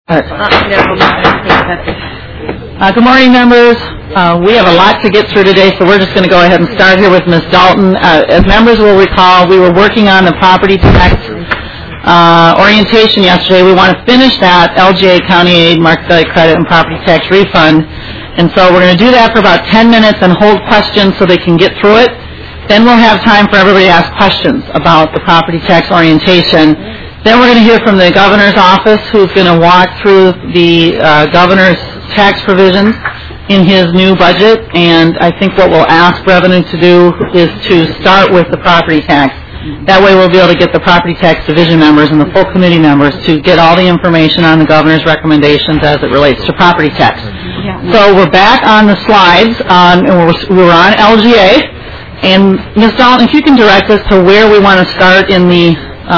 Good morning, members. We have a lot to get through today, so we're just going to go ahead and start here with Ms. Dalton. As members will recall, we were working on the property tax orientation yesterday. We want to finish that LGA, county aid, market value credit, and property tax refund. And so we're going to do that for about 10 minutes and hold questions so they can get through it. Then we'll have time for everybody to ask questions about the property tax orientation. Then we're going to hear from the governor's office, who's going to walk through the governor's tax provisions in his new budget. And I think what we'll ask revenue to do is to start with the property tax. That way we'll be able to get the property tax division members and the full committee members to get all the information on the governor's recommendations as it relates to property tax. So we're back on the slides, and we're on LGA. And Ms. Dalton, if you can direct us to where we want to start in the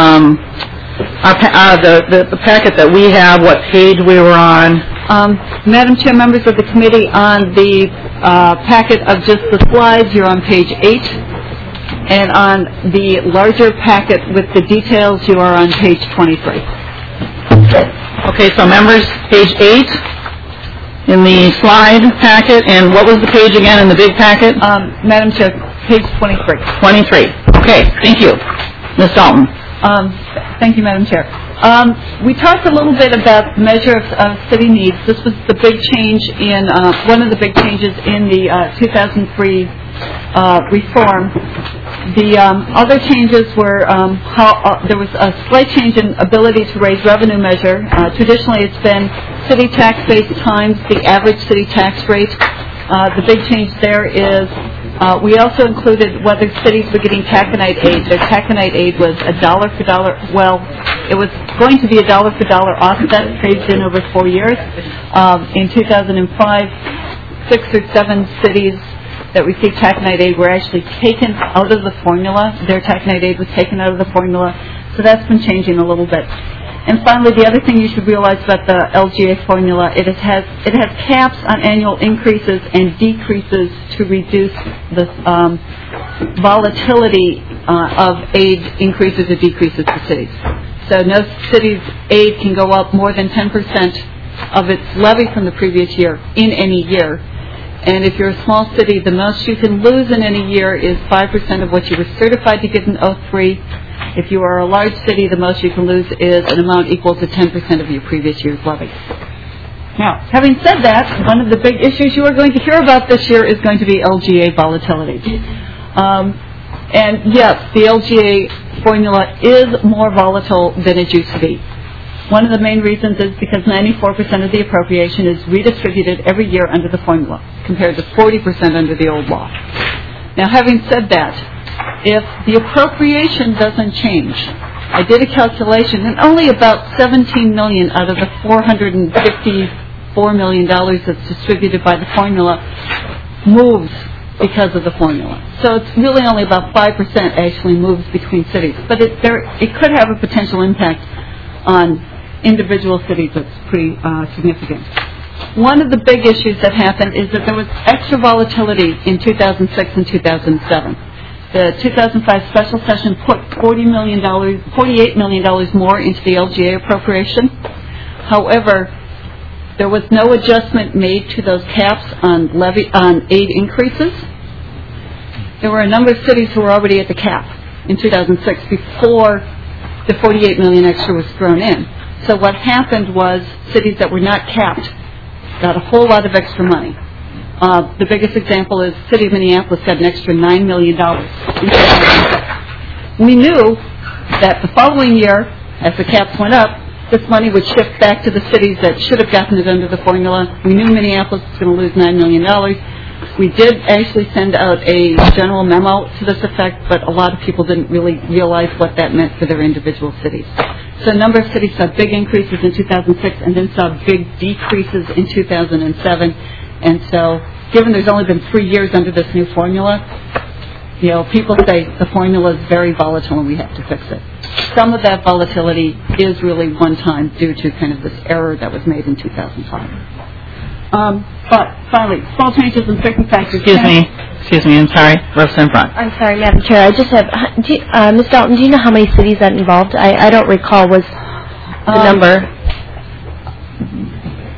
packet that we have, what page we were on. Madam Chair, members of the committee, on the packet of just the slides, you're on page 8. And on the larger packet with the details, you are on page 23. Okay, so members, page 8 in the slide packet. And what was the page again in the big packet? Madam Chair, page 23. 23. Okay, thank you. Ms. Dalton. Thank you, Madam Chair. We talked a little bit about the measure of city needs. This was the big change in, one of the big changes in the 2003 reform. The other changes were how there was a slight change in ability to raise revenue measure. Traditionally, it's been city tax base times the average city tax rate. The big change there is we also included whether cities were getting taconite aid. Their taconite aid was a dollar for dollar. Well, it was going to be a dollar for dollar offset phased in over 4 years. In 2005, 6 or 7 cities that received taconite aid were actually taken out of the formula. Their taconite aid was taken out of the formula. So that's been changing a little bit. And finally, the other thing you should realize about the LGA formula, it has caps on annual increases and decreases to reduce the volatility of aid increases or decreases for cities. So no city's aid can go up more than 10% of its levy from the previous year in any year. And if you're a small city, the most you can lose in any year is 5% of what you were certified to get in 03. If you are a large city, the most you can lose is an amount equal to 10% of your previous year's levy. Now, having said that, one of the big issues you are going to hear about this year is going to be LGA volatility. And yes, the LGA formula is more volatile than it used to be. One of the main reasons is because 94% of the appropriation is redistributed every year under the formula, compared to 40% under the old law. Now, having said that, if the appropriation doesn't change, I did a calculation, and only about $17 million out of the $454 million that's distributed by the formula moves because of the formula. So it's really only about 5% actually moves between cities. But it could have a potential impact on individual cities that's pretty significant. One of the big issues that happened is that there was extra volatility in 2006 and 2007. The 2005 special session put $48 million more into the LGA appropriation. However, there was no adjustment made to those caps on aid increases. There were a number of cities who were already at the cap in 2006 before the $48 million extra was thrown in. So what happened was cities that were not capped got a whole lot of extra money. The biggest example is the city of Minneapolis got an extra $9 million. We knew that the following year, as the caps went up, this money would shift back to the cities that should have gotten it under the formula. We knew Minneapolis was going to lose $9 million. We did actually send out a general memo to this effect, but a lot of people didn't really realize what that meant for their individual cities. So a number of cities saw big increases in 2006 and then saw big decreases in 2007. And so, given there's only been 3 years under this new formula, people say the formula is very volatile and we have to fix it. Some of that volatility is really one time due to kind of this error that was made in 2005. But finally, small changes in certain factors. Excuse me, I'm sorry. Representative Braun. I'm sorry, Madam Chair. I just have, Ms. Dalton, do you know how many cities that involved? I don't recall was the number.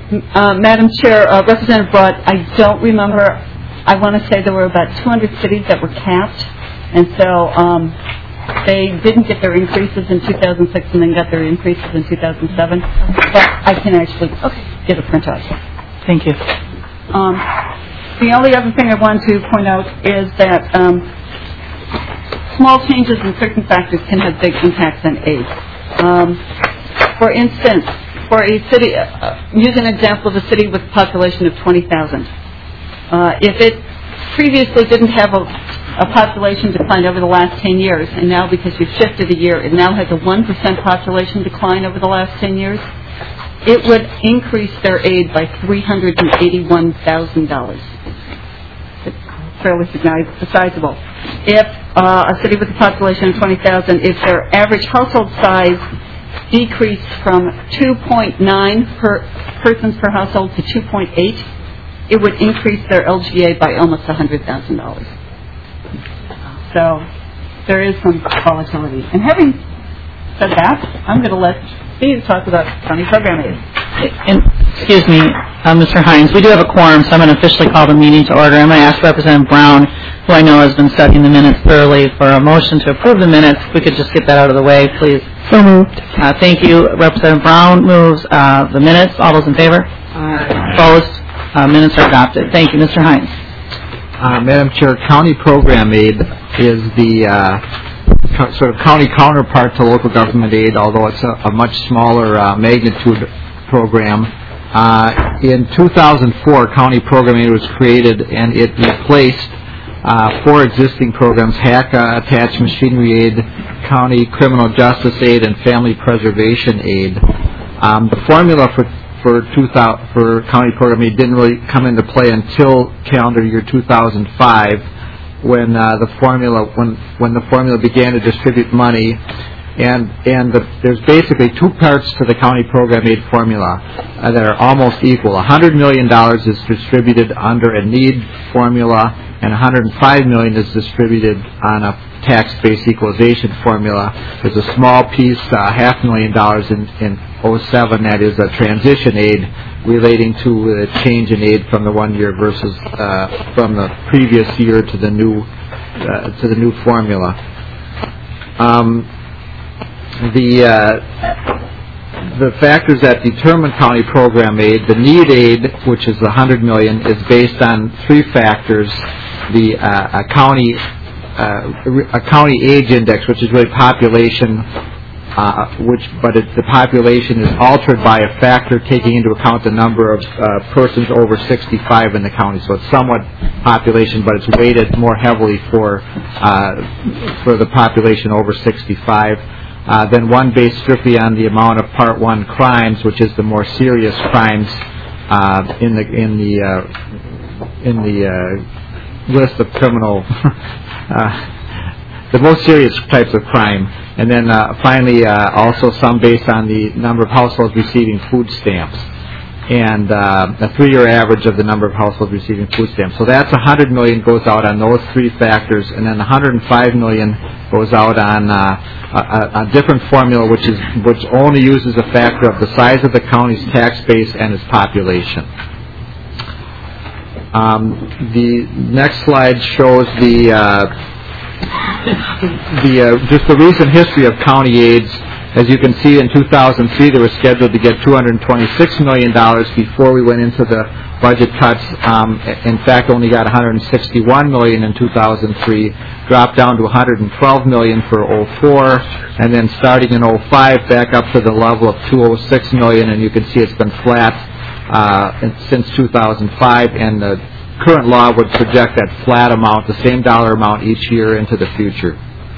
Madam Chair, Representative Broad, I don't remember. I want to say there were about 200 cities that were capped, and so they didn't get their increases in 2006 and then got their increases in 2007. But I can actually get a printout. Thank you. The only other thing I wanted to point out is that small changes in certain factors can have big impacts on aid. For instance, for a city, use an example of a city with a population of 20,000. If it previously didn't have a population decline over the last 10 years, and now because you've shifted a year, it now has a 1% population decline over the last 10 years, it would increase their aid by $381,000. It's fairly sizable. If a city with a population of 20,000, if their average household size decreased from 2.9 persons per household to 2.8, it would increase their LGA by almost $100,000. So there is some volatility. And having said that, I'm going to let Steve talk about county program aid. Excuse me, Mr. Hines, we do have a quorum, so I'm going to officially call the meeting to order. I'm going to ask Representative Brown, who I know has been studying the minutes thoroughly, for a motion to approve the minutes. If we could just get that out of the way, please. So moved. Thank you. Representative Brown moves the minutes. All those in favor? Opposed? Minutes are adopted. Thank you. Mr. Hines. Madam Chair, county program aid is the sort of county counterpart to local government aid, although it's a much smaller magnitude program. In 2004, county program aid was created, and it replaced 4 existing programs: HACA, Attached Machinery Aid, County Criminal Justice Aid, and Family Preservation Aid. The formula for county program aid didn't really come into play until calendar year 2005, when the formula began to distribute money, and there's basically 2 parts to the county program aid formula that are almost equal. $100 million is distributed under a need formula, and $105 million is distributed on a tax-based equalization formula. There's a small piece, $500,000 in 07, that is a transition aid relating to the change in aid from the 1 year versus from the previous year to the new formula. The factors that determine county program aid, the need aid, which is the $100 million, is based on 3 factors: a county age index, which is really population, the population is altered by a factor taking into account the number of persons over 65 in the county. So it's somewhat population, but it's weighted more heavily for the population over 65. Then one based strictly on the amount of Part 1 crimes, which is the more serious crimes in the list of criminal, the most serious types of crime. And then finally, also some based on the number of households receiving food stamps, and a 3-year average of the number of households receiving food stamps. So that's $100 million goes out on those 3 factors, and then $105 million goes out on a different formula, which only uses a factor of the size of the county's tax base and its population. The next slide shows just the recent history of county aids. As you can see, in 2003, they were scheduled to get $226 million before we went into the budget cuts. In fact, only got $161 million in 2003, dropped down to $112 million for 04, and then starting in 05, back up to the level of $206 million, and you can see it's been flat since 2005, and the current law would project that flat amount, the same dollar amount each year into the future.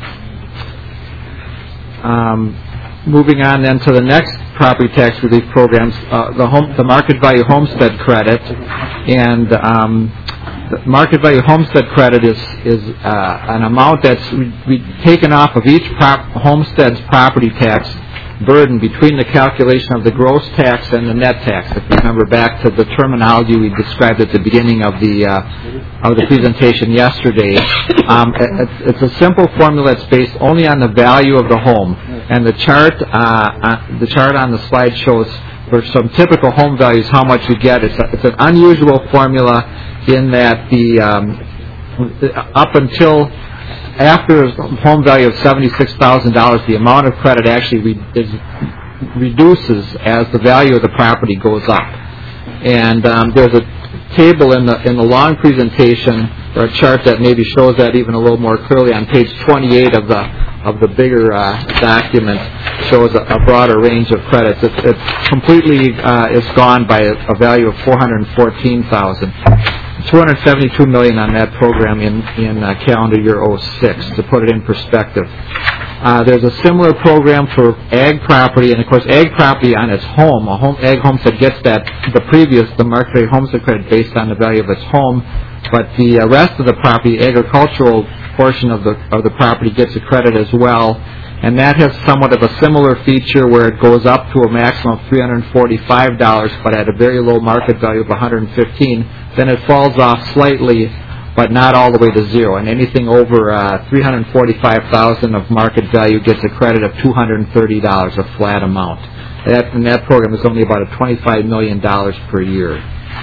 Moving on then to the next property tax relief programs, the market value homestead credit, and the market value homestead credit is an amount that's taken off of each homestead's property tax burden between the calculation of the gross tax and the net tax. If you remember back to the terminology we described at the beginning of the presentation yesterday, it's a simple formula that's based only on the value of the home, and the chart on the slide shows for some typical home values, how much you get. It's an unusual formula in that the up until after a home value of $76,000, the amount of credit actually reduces as the value of the property goes up. And there's a table in the long presentation, or a chart that maybe shows that even a little more clearly on page 28 of the bigger document, shows a broader range of credits. It's completely is gone by a value of $414,000. $272 million on that program in calendar year 06, to put it in perspective. There's a similar program for ag property, and of course ag property on its home, ag homestead gets the market rate homestead credit based on the value of its home, but the rest of the property, agricultural portion of the property, gets a credit as well, and that has somewhat of a similar feature where it goes up to a maximum of $345, but at a very low market value of $115. Then it falls off slightly, but not all the way to zero. And anything over $345,000 of market value gets a credit of $230, a flat amount. That program is only about $25 million per year.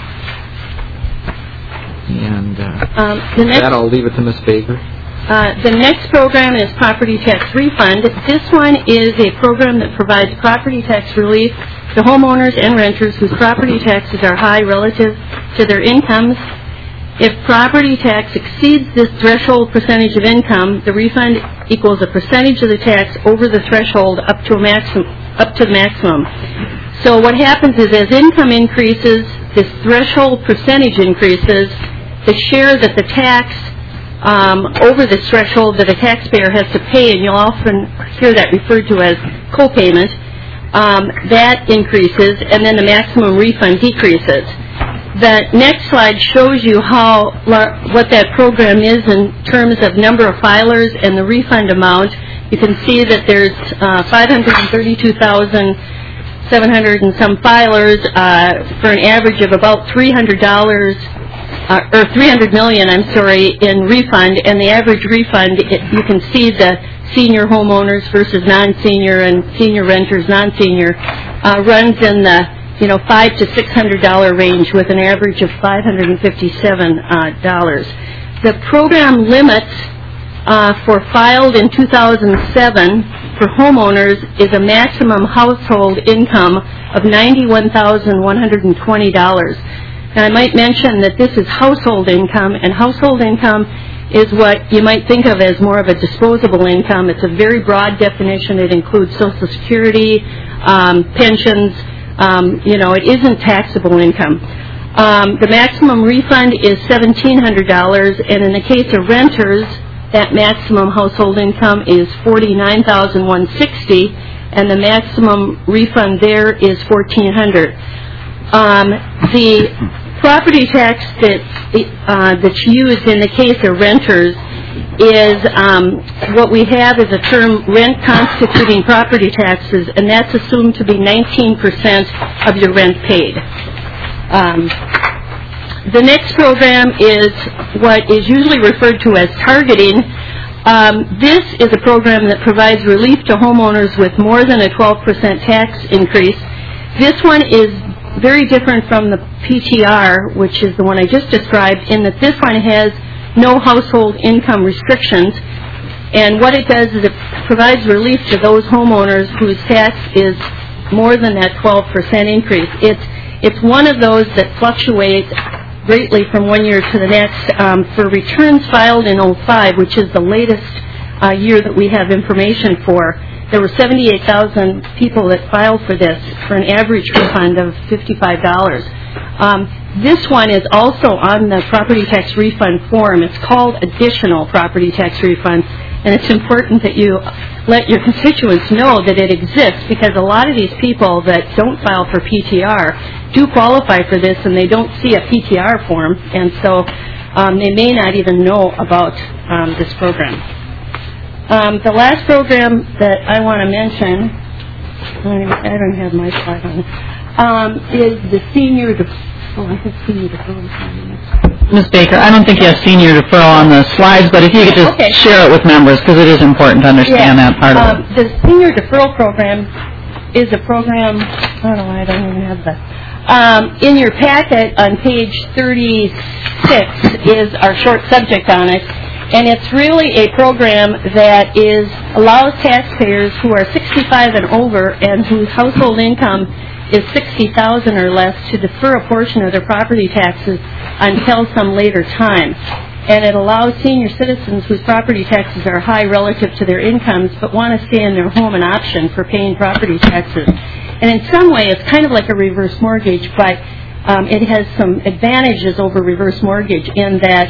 And that I'll leave it to Ms. Baker. The next program is property tax refund. This one is a program that provides property tax relief to homeowners and renters whose property taxes are high relative to their incomes. If property tax exceeds this threshold percentage of income, the refund equals a percentage of the tax over the threshold up to the maximum. So what happens is, as income increases, this threshold percentage increases. The share that the tax over this threshold that a taxpayer has to pay, and you'll often hear that referred to as co-payment, that increases, and then the maximum refund decreases. The next slide shows you what that program is in terms of number of filers and the refund amount. You can see that there's 532,700 and some filers for an average of about $300 million, in refund, and the average refund, you can see the senior homeowners versus non-senior and senior renters, non-senior, runs in the $500 to $600 range with an average of $557. The program limits for filed in 2007 for homeowners is a maximum household income of $91,120. Now, I might mention that this is household income, and household income is what you might think of as more of a disposable income. It's a very broad definition. It includes Social Security, pensions. It isn't taxable income. The maximum refund is $1,700, and in the case of renters, that maximum household income is $49,160, and the maximum refund there is $1,400. The property tax that's used in the case of renters is what we have is a term, rent constituting property taxes, and that's assumed to be 19% of your rent paid. The next program is what is usually referred to as targeting. This is a program that provides relief to homeowners with more than a 12% tax increase. This one is very different from the PTR, which is the one I just described, in that this one has no household income restrictions. And what it does is it provides relief to those homeowners whose tax is more than that 12% increase. It's one of those that fluctuates greatly from one year to the next. For returns filed in 05, which is the latest year that we have information for, there were 78,000 people that filed for this for an average refund of $55. This one is also on the property tax refund form. It's called additional property tax refund, and it's important that you let your constituents know that it exists, because a lot of these people that don't file for PTR do qualify for this, and they don't see a PTR form, and so they may not even know about this program. The last program that I want to mention, I don't have my slide on, is the senior deferral. Ms. Baker, I don't think you have senior deferral on the slides, but if you could just share it with members, because it is important to understand that part of it. The senior deferral program is a program, I don't know why I don't even have that. In your packet on page 36 is our short subject on it, and it's really a program that allows taxpayers who are 65 and over and whose household income is $60,000 or less to defer a portion of their property taxes until some later time. And it allows senior citizens whose property taxes are high relative to their incomes but want to stay in their home an option for paying property taxes. And in some way, it's kind of like a reverse mortgage, but it has some advantages over reverse mortgage in that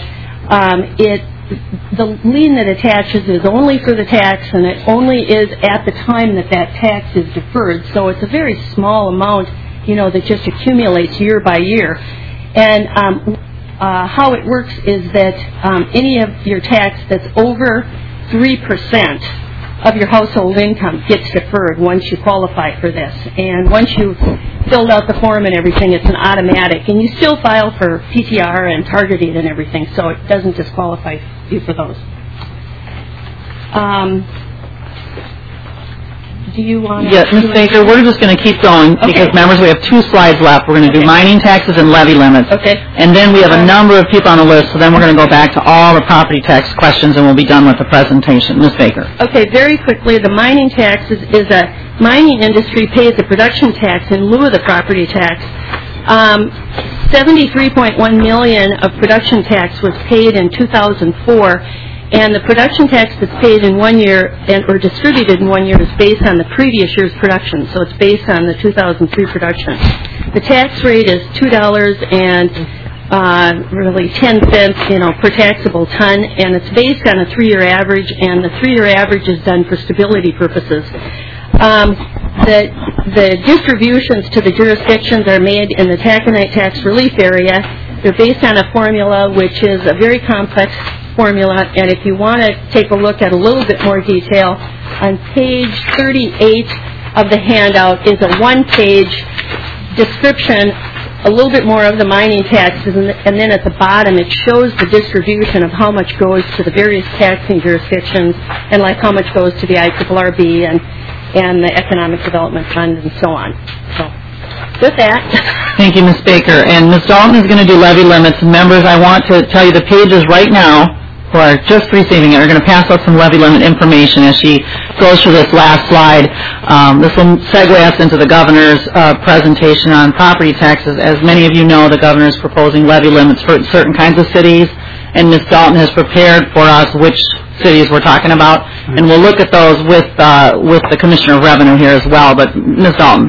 the lien that attaches is only for the tax, and it only is at the time that tax is deferred. So it's a very small amount, that just accumulates year by year. And how it works is that any of your tax that's over 3% of your household income gets deferred once you qualify for this. And once you've filled out the form and everything, it's an automatic. And you still file for PTR and targeting and everything, so it doesn't disqualify you for those. Do you want to... Yes, Ms. Baker, we're just going to keep going because, members, we have 2 slides left. We're going to do mining taxes and levy limits. Okay. And then we have a number of people on the list, so then we're going to go back to all the property tax questions and we'll be done with the presentation. Ms. Baker. Okay, very quickly, the mining taxes is a mining industry pays the production tax in lieu of the property tax. $73.1 million of production tax was paid in 2004. And the production tax that's paid in 1 year or distributed in 1 year is based on the previous year's production. So it's based on the 2003 production. The tax rate is $2 and really 10 cents, per taxable ton, and it's based on a 3-year average. And the 3-year average is done for stability purposes. The distributions to the jurisdictions are made in the taconite tax relief area. They're based on a formula which is a very complex formula, and if you want to take a look at a little bit more detail, on page 38 of the handout is a 1-page description, a little bit more of the mining taxes, and then at the bottom it shows the distribution of how much goes to the various taxing jurisdictions, and like how much goes to the IRRB and the Economic Development Fund and so on. So, with that. Thank you, Ms. Baker. And Ms. Dalton is going to do levy limits. Members, I want to tell you the pages right now who are just receiving it are going to pass out some levy limit information as she goes through this last slide. This will segue us into the governor's presentation on property taxes. As many of you know, the governor is proposing levy limits for certain kinds of cities, and Ms. Dalton has prepared for us which cities we're talking about, and we'll look at those with the Commissioner of Revenue here as well. But Ms. Dalton.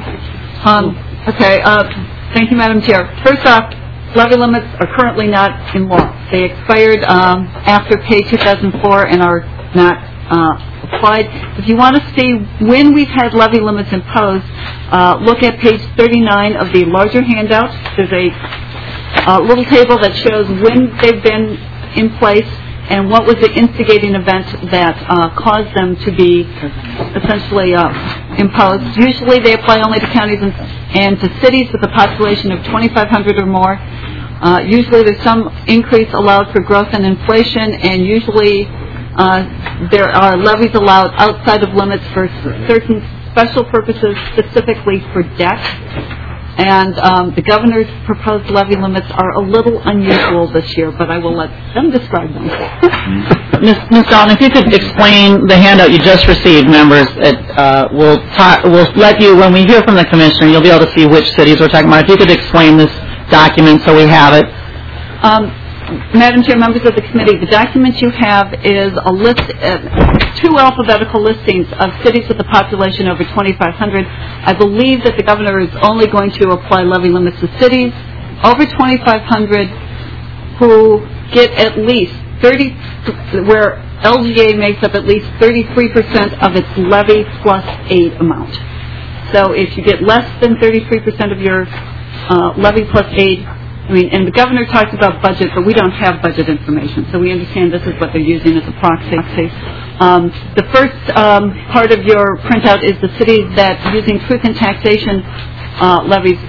Thank you, Madam Chair. First off, levy limits are currently not in law. They expired after Pay 2004 and are not applied. If you want to see when we've had levy limits imposed, look at page 39 of the larger handout. There's a little table that shows when they've been in place and what was the instigating event that caused them to be essentially imposed. Usually they apply only to counties and to cities with a population of 2,500 or more. Usually there's some increase allowed for growth and inflation, and usually there are levies allowed outside of limits for certain special purposes, specifically for debt. And the governor's proposed levy limits are a little unusual this year, but I will let them describe them. Ms. Dalton, if you could explain the handout you just received, members, we'll let you, when we hear from the Commissioner, you'll be able to see which cities we're talking about. If you could explain this document so we have it. Madam Chair, members of the committee, the document you have is a list, 2 alphabetical listings of cities with a population over 2,500. I believe that the governor is only going to apply levy limits to cities over 2,500 who get at least 30, where LGA makes up at least 33% of its levy plus aid amount. So if you get less than 33% of your levy plus aid, and the governor talks about budget, but we don't have budget information, so we understand this is what they're using as a proxy. The first part of your printout is the cities that, using truth in taxation levies,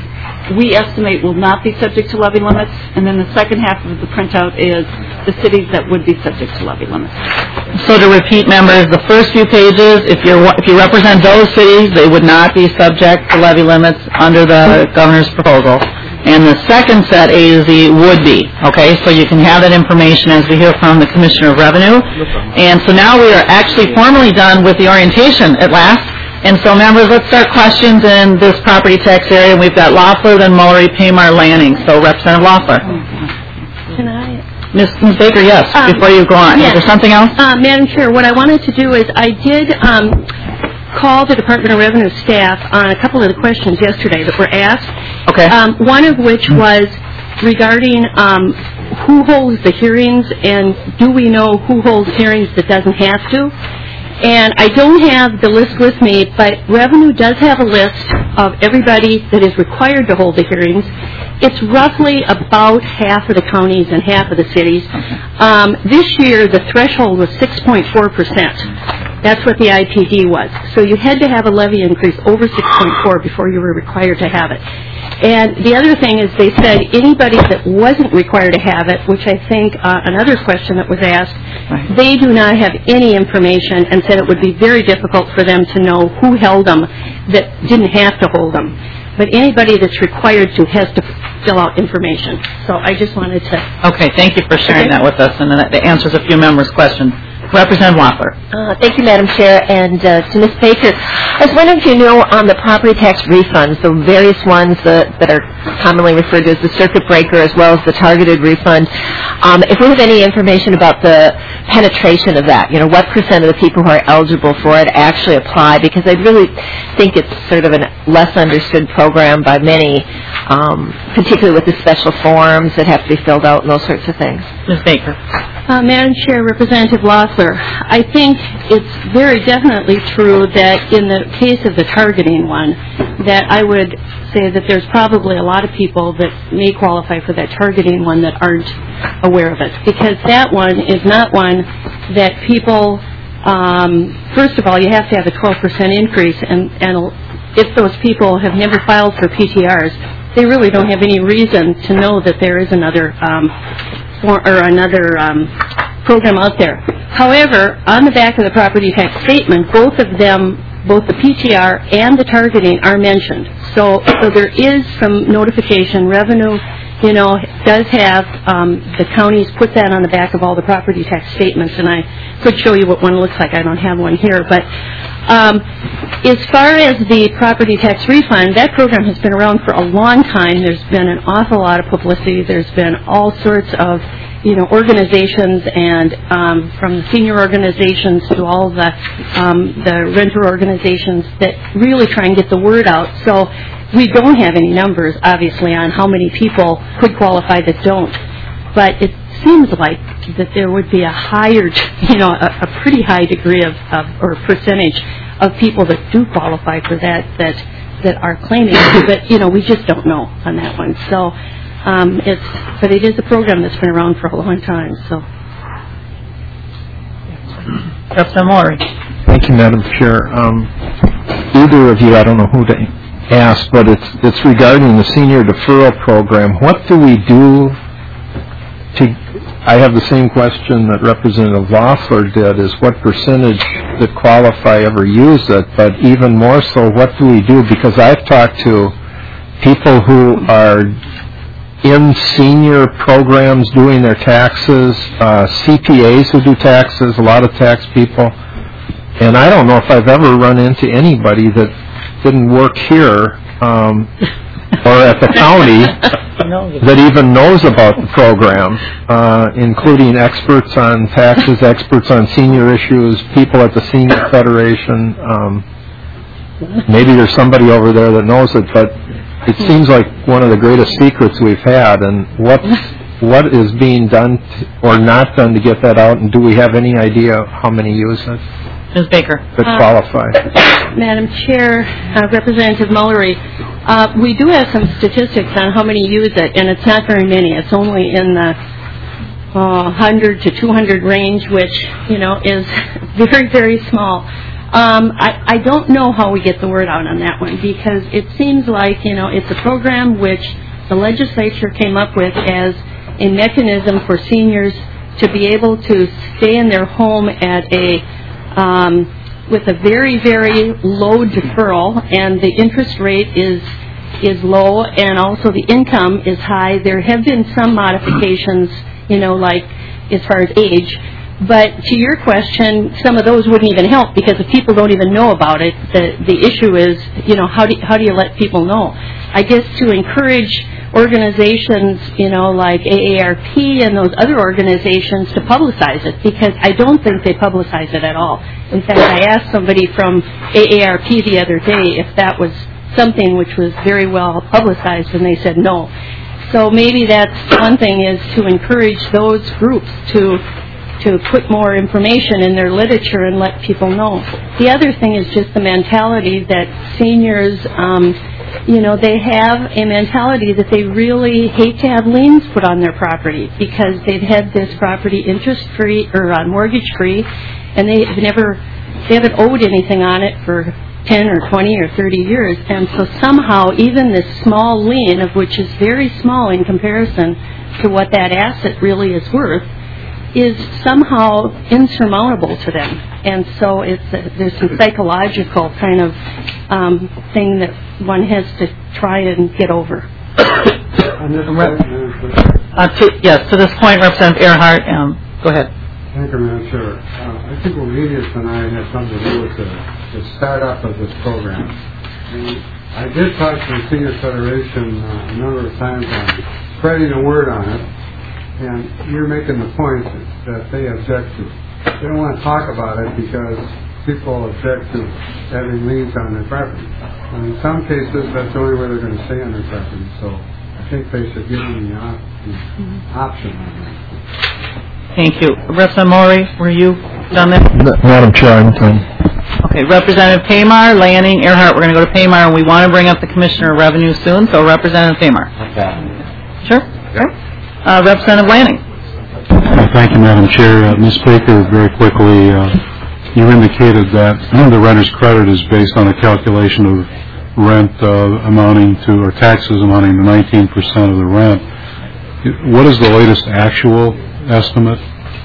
we estimate will not be subject to levy limits, and then the second half of the printout is the cities that would be subject to levy limits. So to repeat, members, the first few pages, if you represent those cities, they would not be subject to levy limits under the governor's proposal. And the second set, A to Z, would be. Okay, so you can have that information as we hear from the Commissioner of Revenue. And so now we are actually formally done with the orientation at last. And so, members, let's start questions in this property tax area. We've got Loeffler, then Mullery, Paymar, Lanning. So, Representative Loeffler. Can I? Ms. Baker, yes, before you go on. Yes. Is there something else? Madam Chair, what I wanted to do is I did call the Department of Revenue staff on a couple of the questions yesterday that were asked. Okay. One of which was regarding who holds the hearings, and do we know who holds hearings that doesn't have to? And I don't have the list with me, but Revenue does have a list of everybody that is required to hold the hearings. It's roughly about half of the counties and half of the cities. This year, the threshold was 6.4%. That's what the IPD was. So you had to have a levy increase over 6.4 before you were required to have it. And the other thing is they said anybody that wasn't required to have it, which I think another question that was asked, they do not have any information and said it would be very difficult for them to know who held them that didn't have to hold them. But anybody that's required to has to fill out information. So I just wanted to... Okay, thank you for sharing that with us, and that answers a few members' questions. Representative Loeffler. Thank you, Madam Chair, and to Ms. Baker. I was wondering if you know on the property tax refunds, the various ones that are commonly referred to as the circuit breaker as well as the targeted refund, if we have any information about the penetration of that, what percent of the people who are eligible for it actually apply, because I really think it's sort of a less understood program by many, particularly with the special forms that have to be filled out and those sorts of things. Ms. Baker. Madam Chair, Representative Loeffler, I think it's very definitely true that in the case of the targeting one, that I would say that there's probably a lot of people that may qualify for that targeting one that aren't aware of it, because that one is not one that people, first of all, you have to have a 12% increase, and if those people have never filed for PTRs, they really don't have any reason to know that there is another program out there. However, on the back of the property tax statement, both of them, both the PTR and the targeting, are mentioned. So there is some notification. Revenue, does have the counties put that on the back of all the property tax statements, and I could show you what one looks like. I don't have one here, but as far as the property tax refund, that program has been around for a long time. There's been an awful lot of publicity. There's been all sorts of organizations, and from the senior organizations to all the renter organizations that really try and get the word out. So we don't have any numbers, obviously, on how many people could qualify that don't. But it seems like that there would be a higher, a pretty high degree of or percentage of people that do qualify for that are claiming, but we just don't know on that one. So but it is a program that's been around for a long time. So, Representative Mullery. Thank you, Madam Chair. Either of you, I don't know who to ask, but it's regarding the senior deferral program. What do we do to? I have the same question that Representative Loeffler did: is what percentage that qualify ever use it? But even more so, what do we do? Because I've talked to people who are in senior programs doing their taxes, CPAs who do taxes, a lot of tax people, and I don't know if I've ever run into anybody that didn't work here or at the county that even knows about the program, including experts on taxes, experts on senior issues, people at the Senior Federation. Maybe there's somebody over there that knows it, but it seems like one of the greatest secrets we've had. And what is being done or not done to get that out, and do we have any idea how many use it? Ms. Baker. That qualify. Madam Chair, Representative Mullery, we do have some statistics on how many use it, and it's not very many. It's only in the 100 to 200 range, which, is very, very small. I don't know how we get the word out on that one, because it seems like, it's a program which the legislature came up with as a mechanism for seniors to be able to stay in their home at with a very, very low deferral, and the interest rate is low, and also the income is high. There have been some modifications, like as far as age. But to your question, some of those wouldn't even help, because if people don't even know about it, the issue is, how do you let people know? I guess to encourage organizations, like AARP and those other organizations to publicize it, because I don't think they publicize it at all. In fact, I asked somebody from AARP the other day if that was something which was very well publicized, and they said no. So maybe that's one thing, is to encourage those groups to put more information in their literature and let people know. The other thing is just the mentality that seniors, they have a mentality that they really hate to have liens put on their property, because they've had this property interest-free or mortgage-free, and they haven't owed anything on it for 10 or 20 or 30 years. And so somehow even this small lien, of which is very small in comparison to what that asset really is worth, is somehow insurmountable to them. And so there's some psychological kind of thing that one has to try and get over. Yes, to this point, Representative Earhart, go ahead. Thank you, Madam Chair. I think what we did tonight had something to do with the startup of this program. And I did talk to the Senior Federation a number of times on spreading the word on it. And you're making the point that they object to. They don't want to talk about it because people object to having liens on their property. And in some cases, that's the only way they're going to stay on their property. So I think they should give them the option on that. Thank you. Representative Maury, were you done there? Madam Chair, I'm done. Okay, Representative Paymar, Lanning, Earhart, we're going to go to Paymar, and we want to bring up the Commissioner of Revenue soon, so Representative Paymar. Okay. Sure. Okay. Representative Lanning. Thank you, Madam Chair. Ms. Baker, very quickly, you indicated that the renter's credit is based on a calculation of rent amounting to, or taxes amounting to 19% of the rent. What is the latest actual estimate?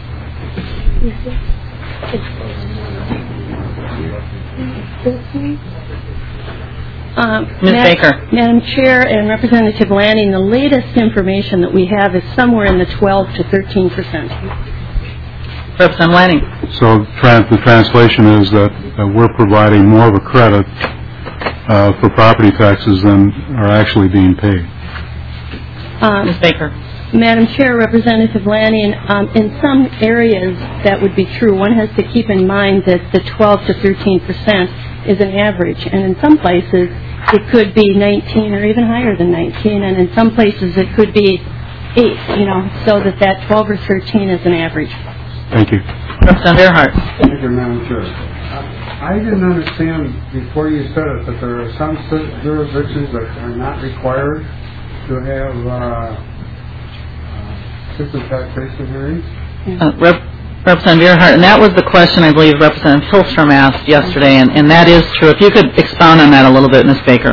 Ms. Baker. Madam Chair and Representative Lanning, the latest information that we have is somewhere in the 12 to 13%. Representative Lanning. So the translation is that we're providing more of a credit for property taxes than are actually being paid. Ms. Baker. Madam Chair, Representative Lanning, in some areas that would be true. One has to keep in mind that the 12 to 13% is an average, and in some places it could be 19 or even higher than 19, and in some places it could be 8, so that 12 or 13 is an average. Thank you. Representative Earhart. Thank you, Madam Chair. I didn't understand before you said it that there are some jurisdictions that are not required to have system taxation hearings. Representative Earhart, and that was the question I believe Representative Hillstrom asked yesterday, and that is true. If you could expound on that a little bit, Ms. Baker.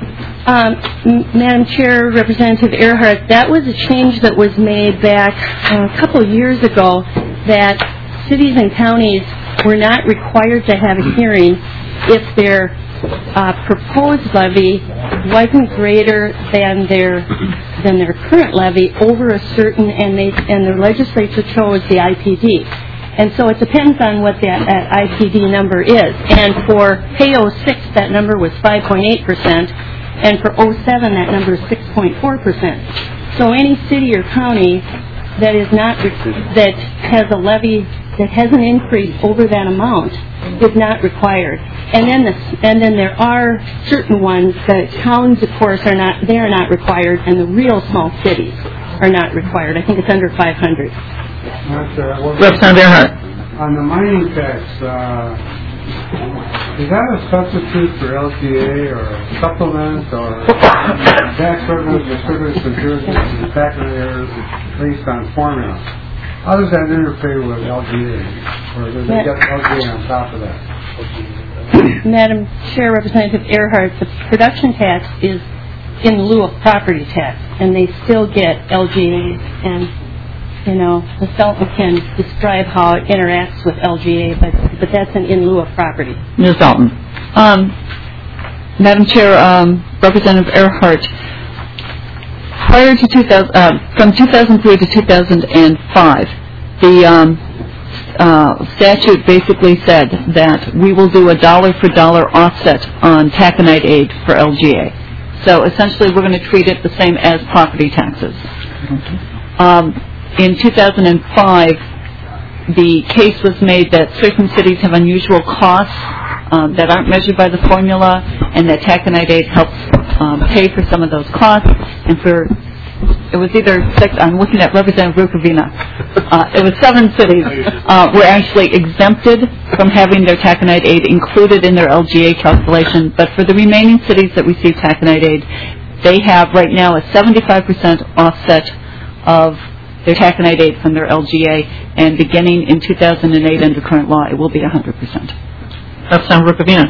Madam Chair, Representative Earhart, that was a change that was made back a couple of years ago, that cities and counties were not required to have a hearing if their proposed levy wasn't greater than their current levy over a certain, and the legislature chose the IPD. And so it depends on what that IPD number is. And for pay 06, that number was 5.8%, and for 07, that number is 6.4%. So any city or county that has a levy that has an increase over that amount is not required. And then there are certain ones that towns, of course, are not required, and the real small cities are not required. I think it's under 500. Representative Earhart. On the mining tax, is that a substitute for LTA or a supplement or tax revenues distributed to jurisdictions and tax errors based on formula? How does that interfere with LGA? Or does it get LGA on top of that? Madam Chair, Representative Earhart, the production tax is in lieu of property tax, and they still get LGAs, and, Ms. Dalton can describe how it interacts with LGA, but that's an in lieu of property. Ms. Dalton. Madam Chair, Representative Earhart, prior to from 2003 to 2005, the statute basically said that we will do a dollar-for-dollar offset on taconite aid for LGA. So essentially, we're going to treat it the same as property taxes. In 2005, the case was made that certain cities have unusual costs that aren't measured by the formula, and that taconite aid helps pay for some of those costs. And it was either six, I'm looking at Representative Rukavina, it was 7 cities were actually exempted from having their taconite aid included in their LGA calculation, but for the remaining cities that receive taconite aid, they have right now a 75% offset of their taconite aid from their LGA, and beginning in 2008 under current law, it will be 100%. Representative Rukavina.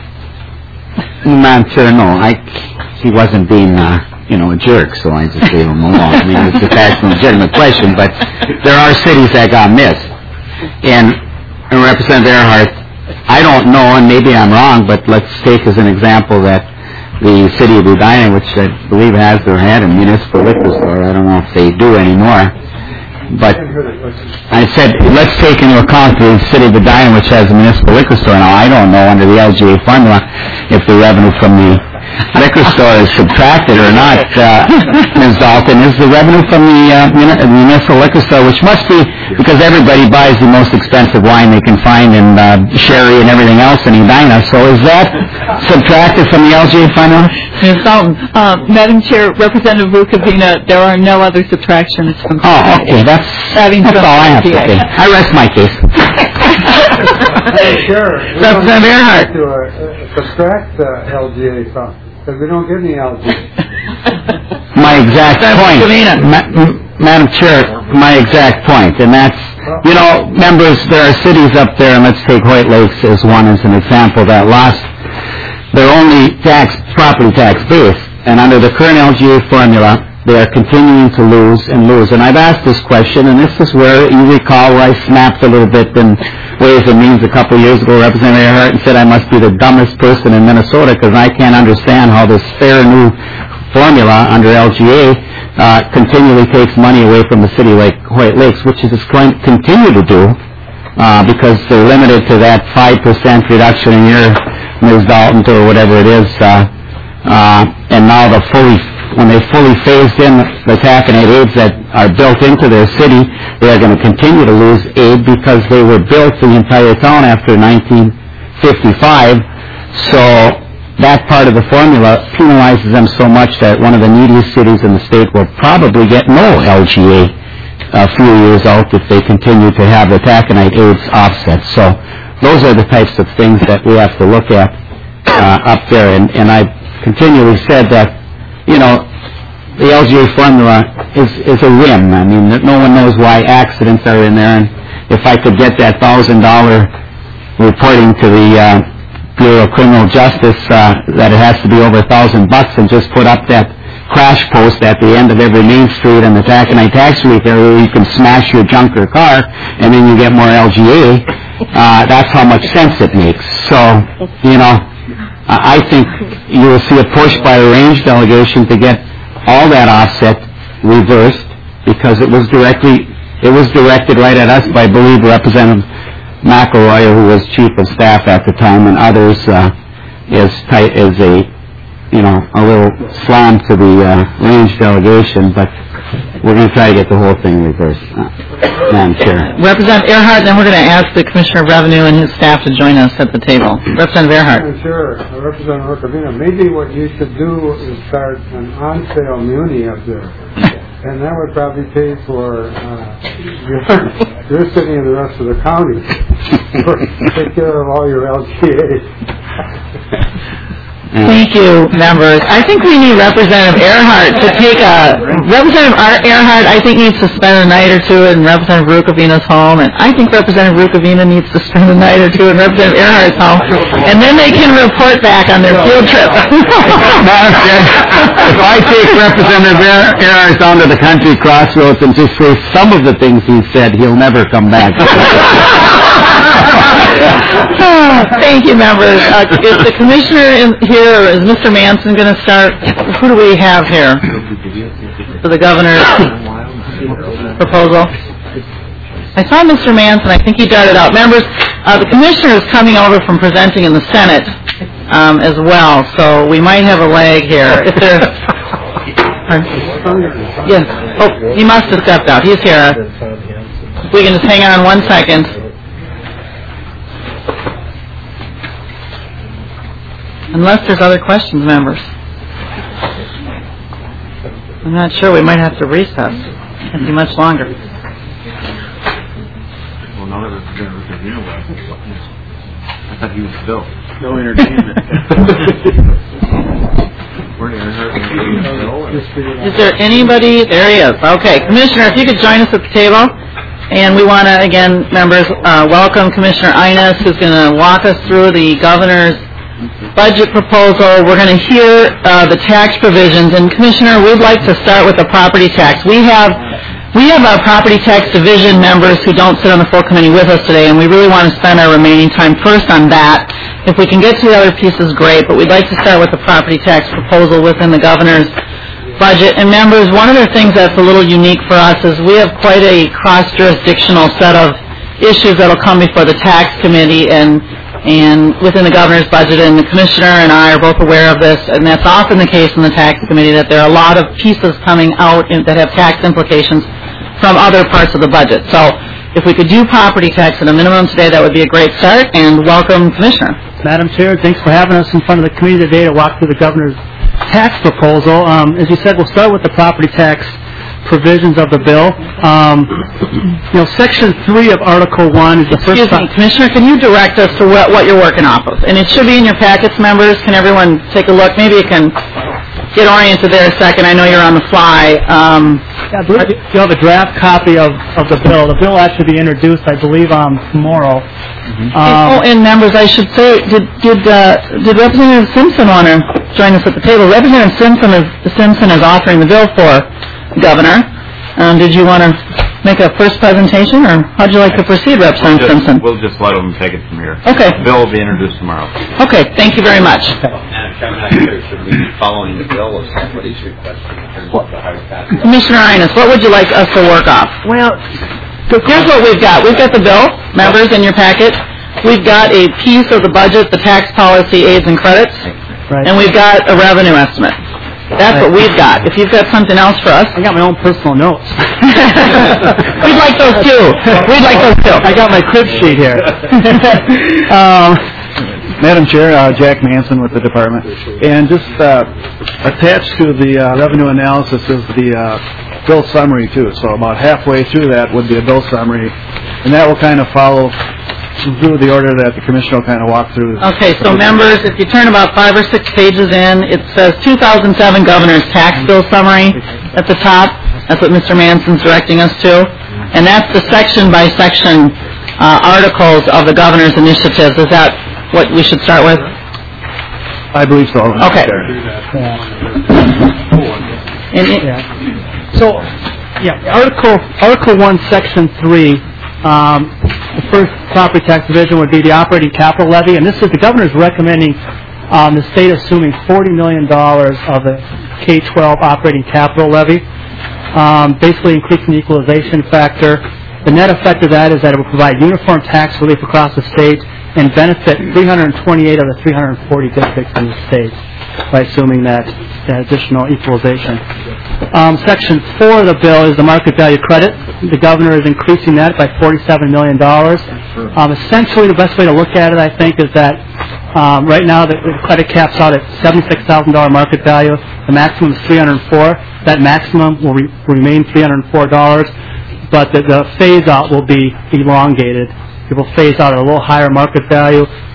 Madam Chair, no, he wasn't being, a jerk, so I just gave him along. I mean, it's just asking a legitimate question, but there are cities that got missed. And Representative Earhart, I don't know, and maybe I'm wrong, but let's take as an example that the city of Edina, which I believe has or had a municipal liquor store, I don't know if they do anymore, but I said, let's take into account the city of Edina, which has a municipal liquor store. Now, I don't know under the LGA formula if the revenue from the liquor store is subtracted or not. Ms. Dalton, is the revenue from the municipal liquor store, which must be because everybody buys the most expensive wine they can find in sherry and everything else in Edina, so is that subtracted from the LGA formula? Ms. Dalton, Madam Chair, Representative Rukavina, there are no other subtractions from okay, that's all I have to say. I rest my case. Sure. Representative Earhart. To subtract LGA from, because we don't get any LGA. My exact point, Madam Chair, my exact point, and that's, members, there are cities up there, and let's take Hoyt Lakes as one as an example, that lost their only property tax base, and under the current LGA formula, they are continuing to lose and lose. And I've asked this question, and this is where you recall where I snapped a little bit in Ways and Means a couple of years ago, Representative Earhart, and said I must be the dumbest person in Minnesota because I can't understand how this fair new formula under LGA continually takes money away from the city like Hoyt Lakes, which is going to continue to do because they're limited to that 5% reduction a year, Ms. Dalton, or whatever it is, and now when they fully phased in the taconite aids that are built into their city, they are going to continue to lose aid because they were built for the entire town after 1955. So that part of the formula penalizes them so much that one of the neediest cities in the state will probably get no LGA a few years out if they continue to have the taconite aids offset. So those are the types of things that we have to look at up there. And I continually said that, the LGA formula is a whim. I mean, no one knows why accidents are in there. And if I could get that $1,000 reporting to the Bureau of Criminal Justice that it has to be over $1,000 and just put up that crash post at the end of every main street in the taconite tax relief area where you can smash your junker car and then you get more LGA, that's how much sense it makes. So, I think you will see a push by the range delegation to get all that offset reversed because it was directed right at us by, I believe, Representative McElroy, who was chief of staff at the time, and others is a little slam to the range delegation, but we're going to try to get the whole thing reversed, Madam Chair. Representative Earhart, then we're going to ask the Commissioner of Revenue and his staff to join us at the table. Representative Earhart. Sure. Representative Rukavina, maybe what you should do is start an on-sale muni up there. And that would probably pay for your city and the rest of the county. Take care of all your LGAs. Thank you, members. I think we need Representative Earhart to take Representative Earhart, I think, needs to spend a night or two in Representative Rukavina's home, and I think Representative Rukavina needs to spend a night or two in Representative Earhart's home, and then they can report back on their field trip. If I take Representative Earhart down to the country crossroads and just say some of the things he said, he'll never come back. Thank you, members. Is the commissioner here, or is Mr. Manson going to start? Who do we have here for the governor's proposal? I saw Mr. Manson. I think he darted out. Members, the commissioner is coming over from presenting in the Senate as well, so we might have a lag here. If there, yes. Oh, he must have stepped out. He's here. If we can just hang on 1 second. Unless there's other questions, members. I'm not sure. We might have to recess. Can't be much longer. Well, now that it's going to review, I thought he was Bill. No entertainment. Is there anybody? There he is. Okay. Commissioner, if you could join us at the table. And we want to, again, members, welcome Commissioner Ines, who's going to walk us through the governor's budget proposal. We're going to hear the tax provisions. And Commissioner, we'd like to start with the property tax. We have our property tax division members who don't sit on the full committee with us today, and we really want to spend our remaining time first on that. If we can get to the other pieces, great, but we'd like to start with the property tax proposal within the governor's budget. And members, one of the things that's a little unique for us is we have quite a cross-jurisdictional set of issues that will come before the tax committee and within the governor's budget, and the commissioner and I are both aware of this, and that's often the case in the tax committee, that there are a lot of pieces coming out that have tax implications from other parts of the budget. So if we could do property tax at a minimum today, that would be a great start. And welcome, Commissioner. Madam Chair, thanks for having us in front of the committee today to walk through the governor's tax proposal. As you said, we'll start with the property tax provisions of the bill. Section 3 of Article 1 is the first... Excuse me, Commissioner, can you direct us to what you're working off of? And it should be in your packets, members. Can everyone take a look? Maybe you can get oriented there a second. I know you're on the fly. I believe you have a draft copy of the bill. The bill will actually be introduced, I believe, tomorrow. And members, I should say, did Representative Simpson want to join us at the table? Representative Simpson is offering the bill for Governor. Did you want to make a first presentation, or how'd you like to proceed, Representative Simpson? We'll just let them take it from here. Okay. The bill will be introduced tomorrow. Okay, thank you very much. Should we be following the bill or somebody's requesting in terms of the higher tax? Commissioner Ines, what would you like us to work off? Well, here's what we've got. We've got the bill, members, in your packet. We've got a piece of the budget, the tax policy aids and credits, and we've got a revenue estimate. That's what we've got. If you've got something else for us. I got my own personal notes. We'd like those too. I got my crib sheet here. Madam Chair, Jack Manson with the department. And just attached to the revenue analysis is the bill summary too. So about halfway through that would be a bill summary. And that will kind of follow through the order that the commissioner will kind of walk through. Okay, so members, if you turn about 5 or 6 pages in, it says 2007 Governor's Tax Bill Summary at the top. That's what Mr. Manson's directing us to. And that's the section-by-section articles of the Governor's initiatives. Is that what we should start with? I believe so. Okay. So, Article 1, Section 3, the first property tax division would be the operating capital levy, and this is the governor's recommending the state assuming $40 million of the K-12 operating capital levy, basically increasing the equalization factor. The net effect of that is that it will provide uniform tax relief across the state and benefit 328 of the 340 districts in the state by assuming that additional equalization. Section 4 of the bill is the market value credit. The governor is increasing that by $47 million. Essentially, the best way to look at it, I think, is that right now the credit caps out at $76,000 market value. The maximum is $304. That maximum will remain $304, but the phase-out will be elongated. It will phase out at a little higher market value,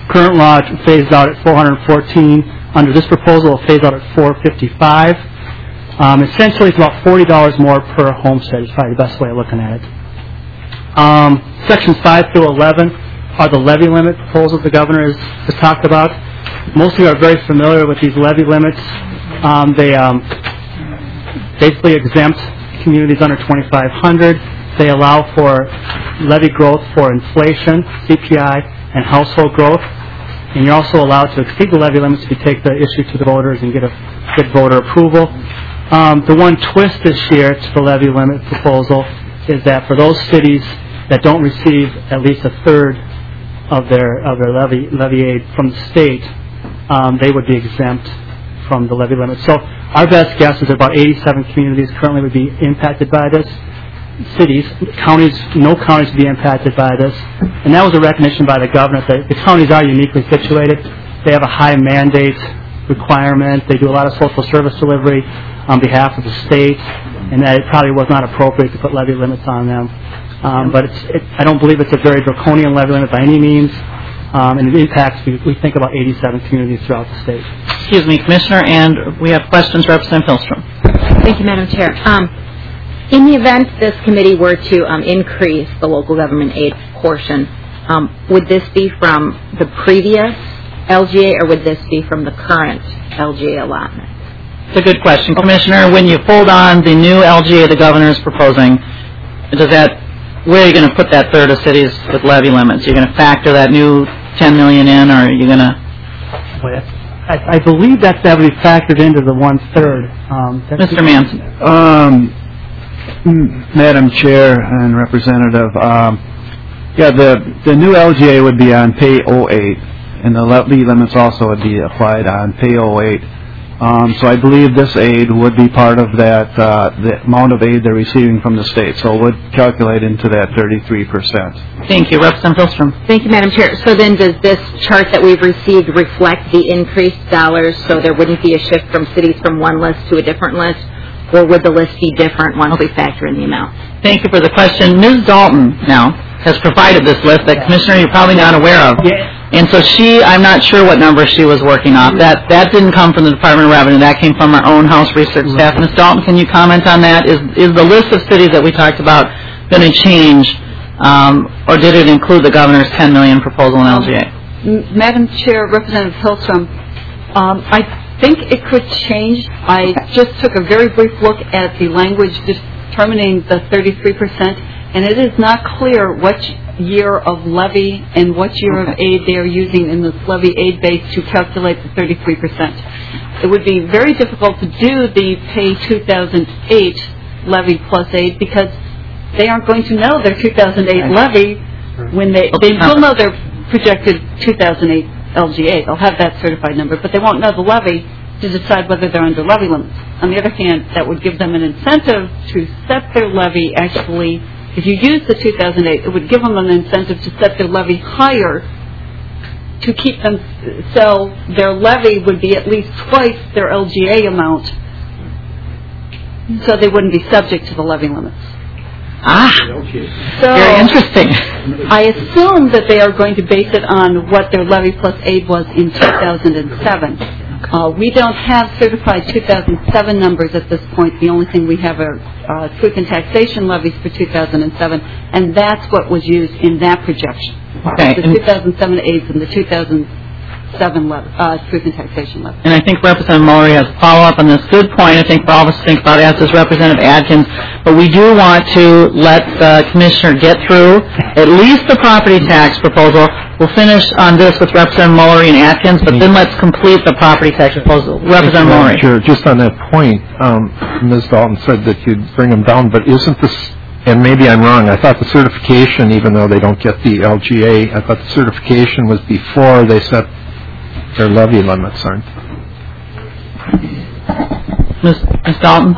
Current law phased out at $414. Under this proposal, it'll phase out at $455. Essentially, it's about $40 more per homestead is probably the best way of looking at it. Sections 5 through 11 are the levy limit proposals the governor has talked about. Most of you are very familiar with these levy limits. They basically exempt communities under 2,500. They allow for levy growth for inflation, CPI, and household growth. And you're also allowed to exceed the levy limits if you take the issue to the voters and get voter approval. The one twist this year to the levy limit proposal is that for those cities that don't receive at least a third of their levy aid from the state, they would be exempt from the levy limit. So our best guess is about 87 communities currently would be impacted by this. Cities, counties, no counties would be impacted by this. And that was a recognition by the governor that the counties are uniquely situated. They have a high mandate requirement. They do a lot of social service delivery on behalf of the state, and that it probably was not appropriate to put levy limits on them. But I don't believe it's a very draconian levy limit by any means. And it impacts, we think, about 87 communities throughout the state. Excuse me, Commissioner, and we have questions. Representative Hillstrom. Thank you, Madam Chair. In the event this committee were to increase the local government aid portion, would this be from the previous LGA or would this be from the current LGA allotment? It's a good question. Commissioner, when you fold on the new LGA the governor is proposing, where are you going to put that third of cities with levy limits? Are you going to factor that new $10 million in, or are you going to? I believe that would be factored into the 1/3. Mr. Manson. Madam Chair and Representative, the new LGA would be on pay 08, and the levy limits also would be applied on pay 08. So I believe this aid would be part of that, the amount of aid they're receiving from the state, so it would calculate into that 33%. Thank you. Representative Hillstrom. Thank you, Madam Chair. So then does this chart that we've received reflect the increased dollars so there wouldn't be a shift from cities from one list to a different list? Or would the list be different once we factor in the amount? Thank you for the question. Ms. Dalton now has provided this list that, Commissioner, you're probably not aware of. And so I'm not sure what number she was working off. That didn't come from the Department of Revenue. That came from our own House research staff. Ms. Dalton, can you comment on that? Is the list of cities that we talked about going to change, or did it include the governor's $10 million proposal in LGA? Madam Chair, Representative Hillstrom, I think it could change. I just took a very brief look at the language determining the 33%, and it is not clear what year of levy and what year of aid they are using in this levy aid base to calculate the 33%. It would be very difficult to do the pay 2008 levy plus aid because they aren't going to know their 2008 levy when they will know their projected 2008 LGA. They'll have that certified number, but they won't know the levy to decide whether they're under levy limits. On the other hand, that would give them an incentive to set their levy actually. If you use the 2008, it would give them an incentive to set their levy higher to keep them, so their levy would be at least twice their LGA amount, so they wouldn't be subject to the levy limits. So very interesting. I assume that they are going to base it on what their levy plus aid was in 2007. We don't have certified 2007 numbers at this point. The only thing we have are truth and taxation levies for 2007, and that's what was used in that projection. Okay. The 2007 aids and the 2007 truth and taxation levy. And I think Representative Mullery has a follow-up on this. Good point. I think for all of us to think about, as does Representative Adkins. But we do want to let the Commissioner get through at least the property tax proposal. We'll finish on this with Representative Mullery and Adkins, but then let's complete the property tax proposal. Representative Mullery. Sure. Just on that point, Ms. Dalton said that you'd bring them down, but isn't this, and maybe I'm wrong, I thought the certification, even though they don't get the LGA, I thought the certification was before they set their levy limits, aren't they? Ms. Dalton?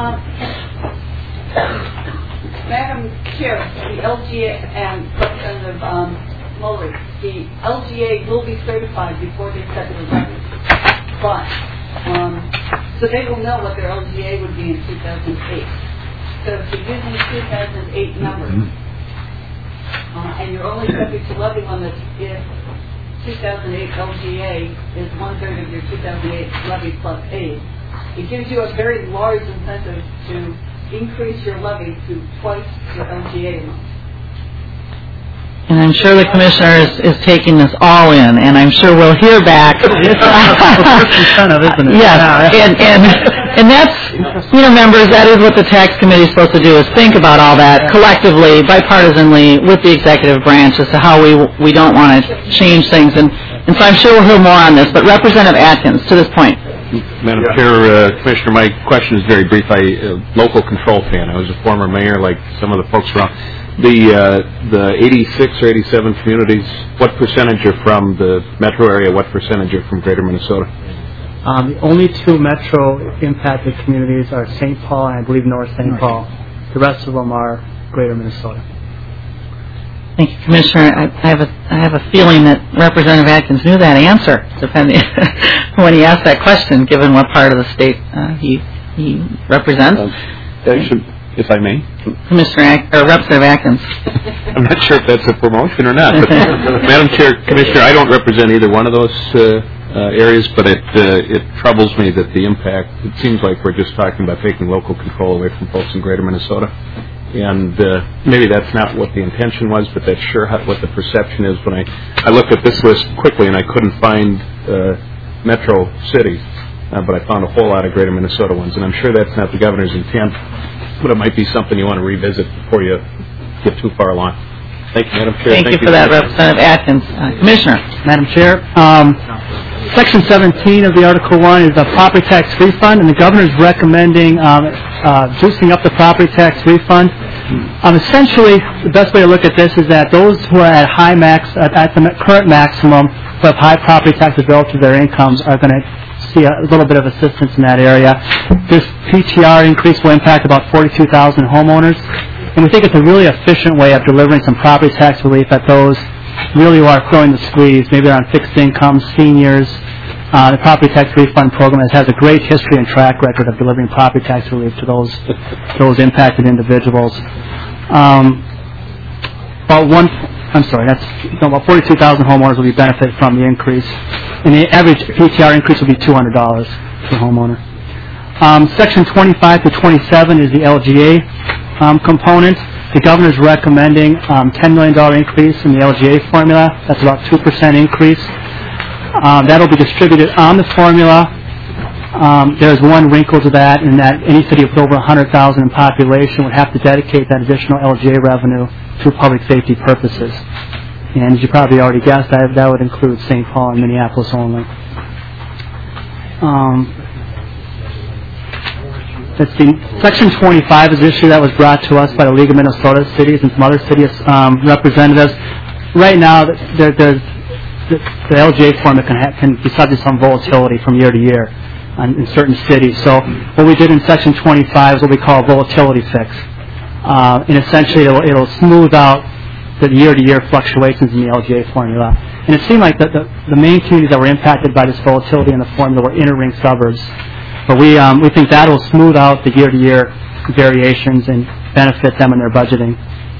Madam Chair, the LGA and Representative Mullery, the LGA will be certified before they set their levy. But, so they will know what their LGA would be in 2008. So if you're using 2008 numbers, and you're only subject to levy limits if 2008 LGA is 1/3 of your 2008 levy plus aid. It gives you a very large incentive to increase your levy to twice your LGA amount. And I'm sure the commissioner is taking this all in, and I'm sure we'll hear back. Incentive, isn't it? Yes, and that's, members, that is what the tax committee is supposed to do, is think about all that collectively, bipartisanly, with the executive branch as to how we don't want to change things. And so I'm sure we'll hear more on this. But Representative Atkins, to this point. Madam Chair, Commissioner, my question is very brief. Local control fan. I was a former mayor, like some of the folks around. The 86 or 87 communities, what percentage are from the metro area? What percentage are from greater Minnesota? The only two metro impacted communities are St. Paul and I believe North St. Paul. The rest of them are greater Minnesota. Thank you, Commissioner. I have a feeling that Representative Atkins knew that answer, depending when he asked that question, given what part of the state he represents. If I may, Representative Atkins. I'm not sure if that's a promotion or not. But Madam Chair, Commissioner, I don't represent either one of those areas, but it troubles me that the impact. It seems like we're just talking about taking local control away from folks in greater Minnesota. And maybe that's not what the intention was, but that's sure what the perception is. When I looked at this list quickly and I couldn't find metro cities, but I found a whole lot of greater Minnesota ones. And I'm sure that's not the governor's intent, but it might be something you want to revisit before you get too far along. Thank you, Madam Chair. Thank you for that, Representative Atkins. Commissioner. Madam Chair, Section 17 of the Article 1 is a property tax refund, and the governor is recommending juicing up the property tax refund. Essentially, the best way to look at this is that those who are at at the current maximum, who have high property taxes relative to their incomes, are going to see a little bit of assistance in that area. This PTR increase will impact about 42,000 homeowners, and we think it's a really efficient way of delivering some property tax relief at those really who are throwing the squeeze. Maybe they're on fixed income, seniors. The property tax refund program has a great history and track record of delivering property tax relief to those impacted individuals. About 42,000 homeowners will be benefited from the increase, and the average PTR increase will be $200 per homeowner. Section 25 to 27 is the LGA component. The governor is recommending $10 million increase in the LGA formula. That's about 2% increase. That will be distributed on the formula. There's one wrinkle to that, in that any city with over 100,000 in population would have to dedicate that additional LGA revenue to public safety purposes. And as you probably already guessed, that would include St. Paul and Minneapolis only. Let's see. Section 25 is an issue that was brought to us by the League of Minnesota Cities and some other city representatives. Right now, the LGA formula can be subject to some volatility from year to year in certain cities. So what we did in Section 25 is what we call a volatility fix. And essentially, it'll smooth out the year-to-year fluctuations in the LGA formula. And it seemed like the main communities that were impacted by this volatility in the formula were inner-ring suburbs. But we think that will smooth out the year-to-year variations and benefit them in their budgeting.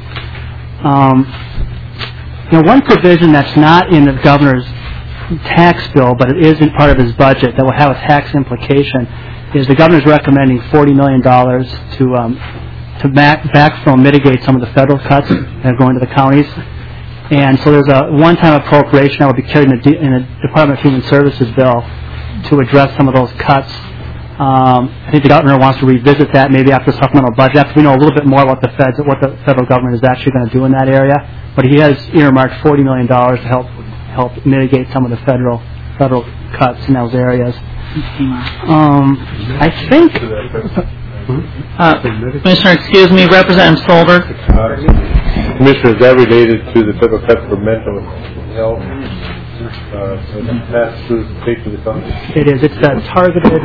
One provision that's not in the governor's tax bill, but it is in part of his budget that will have a tax implication, is the governor's recommending $40 million to backfill and mitigate some of the federal cuts that are going to the counties. And so there's a one-time appropriation that will be carried in a Department of Human Services bill to address some of those cuts. I think the governor wants to revisit that maybe after the supplemental budget, after we know a little bit more what the federal government is actually going to do in that area. But he has earmarked $40 million to help mitigate some of the federal cuts in those areas. I think. Commissioner, excuse me, Representative Solberg. Commissioner, is that related to the federal cut for mental health? That's through the state to the county? It is. It's targeted.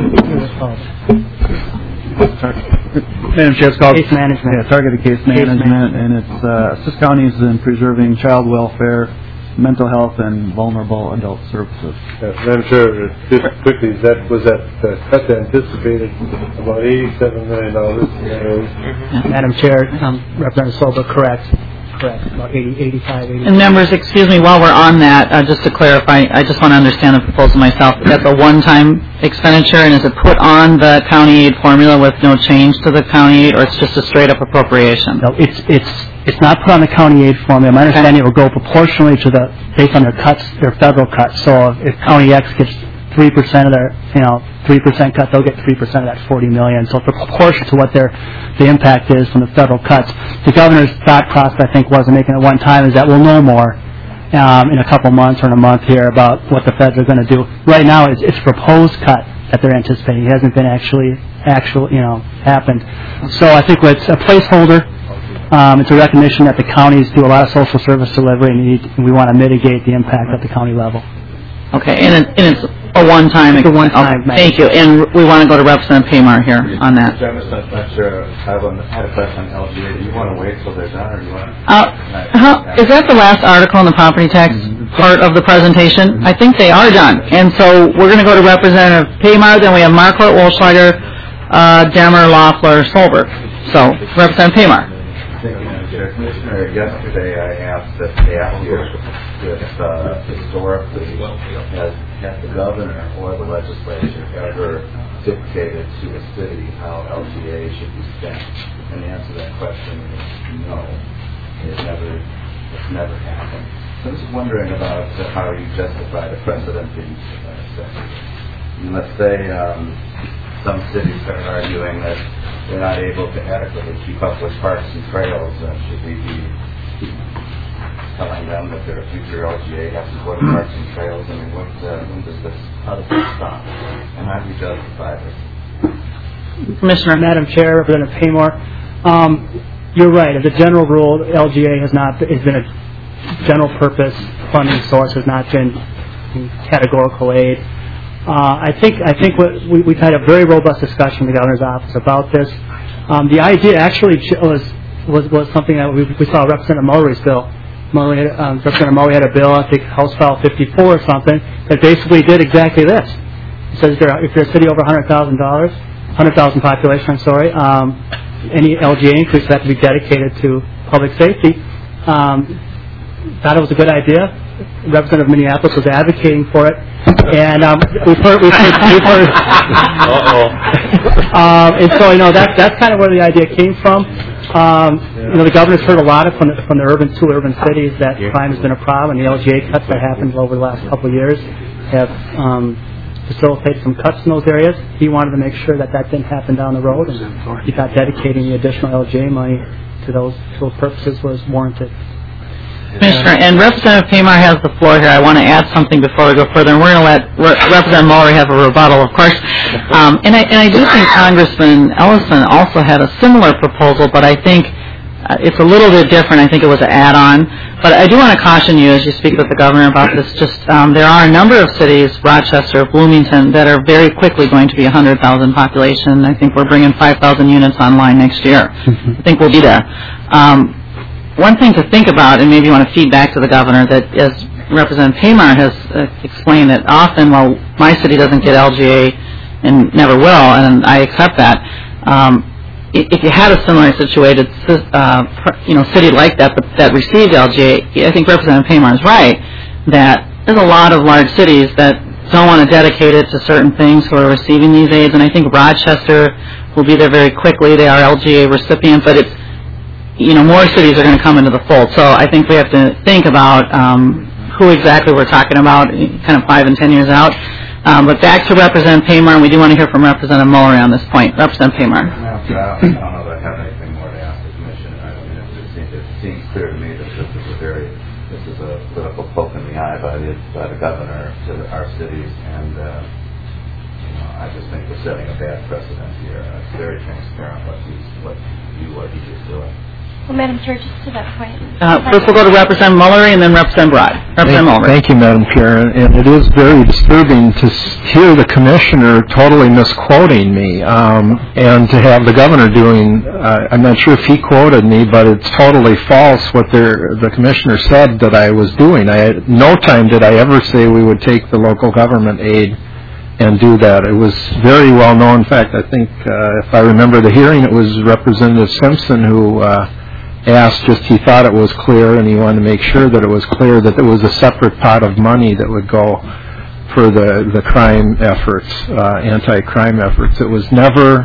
Madam Chair, it's called case management. Yeah, targeted case management, and it's assist counties in preserving child welfare, mental health, and vulnerable adult services. Madam Chair, just quickly, was that cut anticipated about $87 million? Madam Chair, Representative Solberg, correct. correct, about 85, 80. And members, excuse me, while we're on that, just to clarify, I just want to understand the proposal myself. That's a one-time expenditure, and is it put on the county aid formula with no change to the county aid, or it's just a straight-up appropriation? No, it's not put on the county aid formula. My understanding it will go proportionally to based on their cuts, their federal cuts. So if County X gets 3% of their, 3% cut, they'll get 3% of that $40 million. So it's proportional to what the impact is from the federal cuts. The governor's thought process, I think, wasn't making it one time, is that we'll know more in a couple months or in a month here about what the feds are going to do. Right now, it's proposed cut that they're anticipating. It hasn't been happened. So I think it's a placeholder. It's a recognition that the counties do a lot of social service delivery, and we want to mitigate the impact at the county level. Okay, and it's a one-time. It's a one-time. Thank you. And we want to go to Representative Pamar here on that. I'm not sure. I had a question on LGA. Do you want to wait till they're done, or do you want is that the last article in the property tax part of the presentation? I think they are done. And so we're going to go to Representative Pamar, then we have Marquardt, Wolschlager, Demmer, Loeffler, Solberg. So, Representative Pamar. Commissioner, yesterday I asked if historically has the governor or the legislature ever dictated to a city how LGA should be spent? And the answer to that question is no. It's never happened. So I'm just wondering about how you justify the precedent being set. Let's say some cities are arguing that they're not able to adequately keep up with parks and trails. Should we be telling them that their future LGA has to go to parks and trails? I mean, how does this stop? And how do you justify this? Commissioner, Madam Chair, Representative Pamar, you're right. As a general rule, LGA has been a general purpose funding source, has not been categorical aid. I think we've had a very robust discussion in the governor's office about this. The idea actually was something that we saw Representative Mullery's bill. Representative Mullery had a bill, I think House File 54 or something, that basically did exactly this. It says if you're a city over 100,000 population, any LGA increase has to be dedicated to public safety. Thought it was a good idea. Representative of Minneapolis was advocating for it, and we've heard. And so that's kind of where the idea came from. The governor's heard a lot from the two urban cities that crime has been a problem, and the LGA cuts that happened over the last couple of years have facilitated some cuts in those areas. He wanted to make sure that didn't happen down the road, and he thought dedicating the additional LGA money to those purposes was warranted. Commissioner, and Representative Pamar has the floor here. I want to add something before we go further, and we're going to let Representative Mullery have a rebuttal, of course. And I do think Congressman Ellison also had a similar proposal, but I think it's a little bit different. I think it was an add-on. But I do want to caution you as you speak with the governor about this. There are a number of cities, Rochester, Bloomington, that are very quickly going to be 100,000 population. I think we're bringing 5,000 units online next year. I think we'll be there. One thing to think about, and maybe you want to feed back to the governor, that as Representative Pamar has explained that often, while my city doesn't get LGA and never will, and I accept that, if you had a similar situated city like that received LGA, I think Representative Pamar is right, that there's a lot of large cities that don't want to dedicate it to certain things who are receiving these aids, and I think Rochester will be there very quickly. They are LGA recipients, but it's more cities are going to come into the fold. So I think we have to think about who exactly we're talking about, kind of 5 and 10 years out. But back to Representative Pamar, and we do want to hear from Representative Mullery on this point. Representative Pamar. I don't know that I have anything more to ask the Commissioner. It seems clear to me that this is a political poke in the eye by the governor to our cities, and I just think we're setting a bad precedent here. It's very transparent what he is doing. Well, Madam Chair, just to that point. First we'll go to Representative Mullery and then Representative Broad. Representative Mullery. Thank you, Madam Chair. And it is very disturbing to hear the Commissioner totally misquoting me and to have the Governor doing, I'm not sure if he quoted me, but it's totally false what the Commissioner said that I was doing. No time did I ever say we would take the local government aid and do that. It was very well known. In fact, I think if I remember the hearing, it was Representative Simpson who asked just he thought it was clear, and he wanted to make sure that it was clear that there was a separate pot of money that would go for the crime efforts, anti-crime efforts. It was never,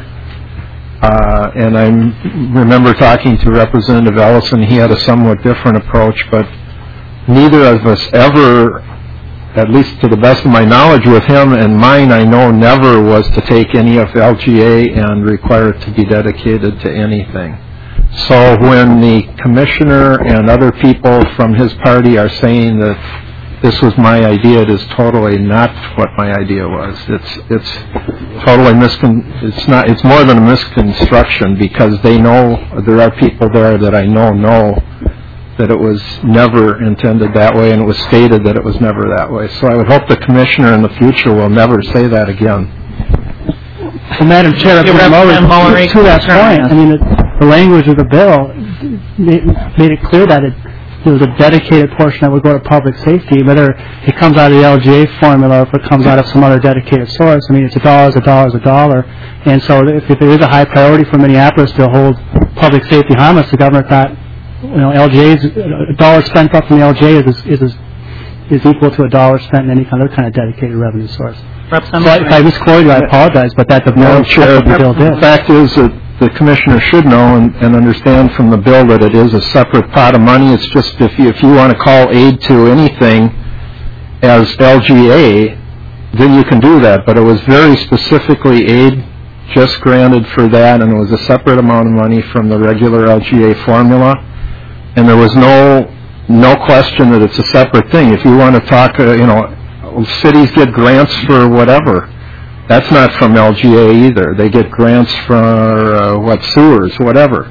and I remember talking to Representative Ellison, he had a somewhat different approach, but neither of us ever, at least to the best of my knowledge with him and mine, I know never was to take any of LGA and require it to be dedicated to anything. So when the commissioner and other people from his party are saying that this was my idea, it is totally not what my idea was. It's totally it's more than a misconstruction, because they know, there are people there that I know that it was never intended that way, and it was stated that it was never that way. So I would hope the commissioner in the future will never say that again. Well, Madam Chair, to that point, I mean, the language of the bill made it clear that there was a dedicated portion that would go to public safety, whether it comes out of the LGA formula or if it comes out of some other dedicated source. I mean, it's $1 a dollar. And so if there is a high priority for Minneapolis to hold public safety harmless, the governor thought, LGA's a dollar spent up from the LGA is equal to a dollar spent in any other kind of dedicated revenue source. So if I misquoted you, I apologize, but that's the bill did. The fact is that the commissioner should know and understand from the bill that it is a separate pot of money. It's just if you want to call aid to anything as LGA, then you can do that. But it was very specifically aid just granted for that, and it was a separate amount of money from the regular LGA formula. And there was no question that it's a separate thing. If you want to talk, cities get grants for whatever. That's not from LGA either. They get grants for sewers, whatever.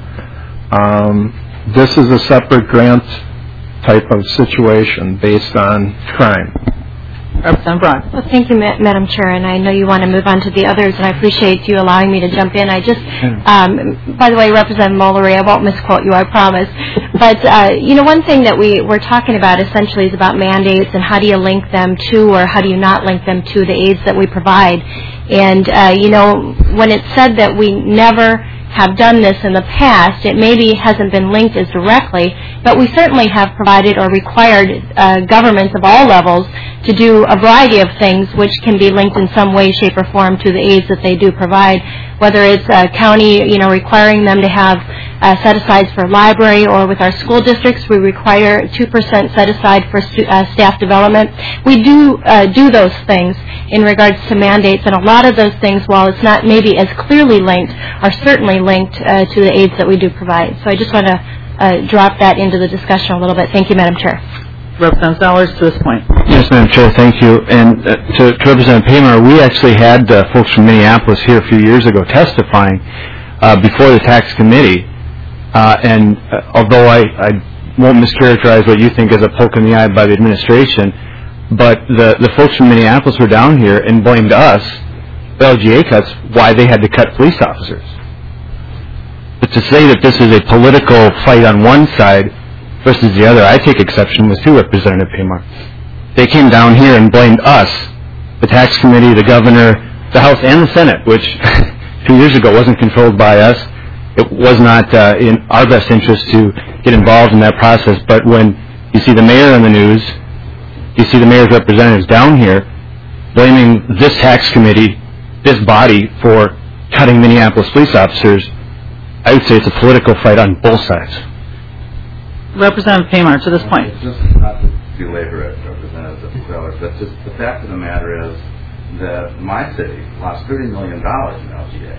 This is a separate grant type of situation based on crime. Representative Braun. Well, thank you, Madam Chair, and I know you want to move on to the others, and I appreciate you allowing me to jump in. I just, by the way, Representative Mullery, I won't misquote you, I promise. But, one thing that we're talking about essentially is about mandates and how do you link them to, or how do you not link them to the aids that we provide. And, when it's said that we never have done this in the past, it maybe hasn't been linked as directly, but we certainly have provided or required governments of all levels to do a variety of things which can be linked in some way, shape, or form to the aids that they do provide, whether it's a county, requiring them to have set-asides for library, or with our school districts, we require 2% set-aside for staff development. We do those things in regards to mandates, and a lot of those things, while it's not maybe as clearly linked, are certainly linked to the aids that we do provide. So I just want to drop that into the discussion a little bit. Thank you, Madam Chair. Representative Sellers, to this point. Yes, Madam Chair, thank you. And to Representative Paymer, we actually had folks from Minneapolis here a few years ago testifying before the tax committee. And although I won't mischaracterize what you think as a poke in the eye by the administration, but the folks from Minneapolis were down here and blamed us, the LGA cuts, why they had to cut police officers. But to say that this is a political fight on one side versus the other, I take exception with too, Representative Paymer. They came down here and blamed us, the tax committee, the governor, the House, and the Senate, which 2 years ago wasn't controlled by us. It was not in our best interest to get involved in that process. But when you see the mayor on the news, you see the mayor's representatives down here blaming this tax committee, this body, for cutting Minneapolis police officers, I would say it's a political fight on both sides. Representative Paymer, to this point. Just not to belabor it, Representative Sellers, but just the fact of the matter is that my city lost $30 million in LGA.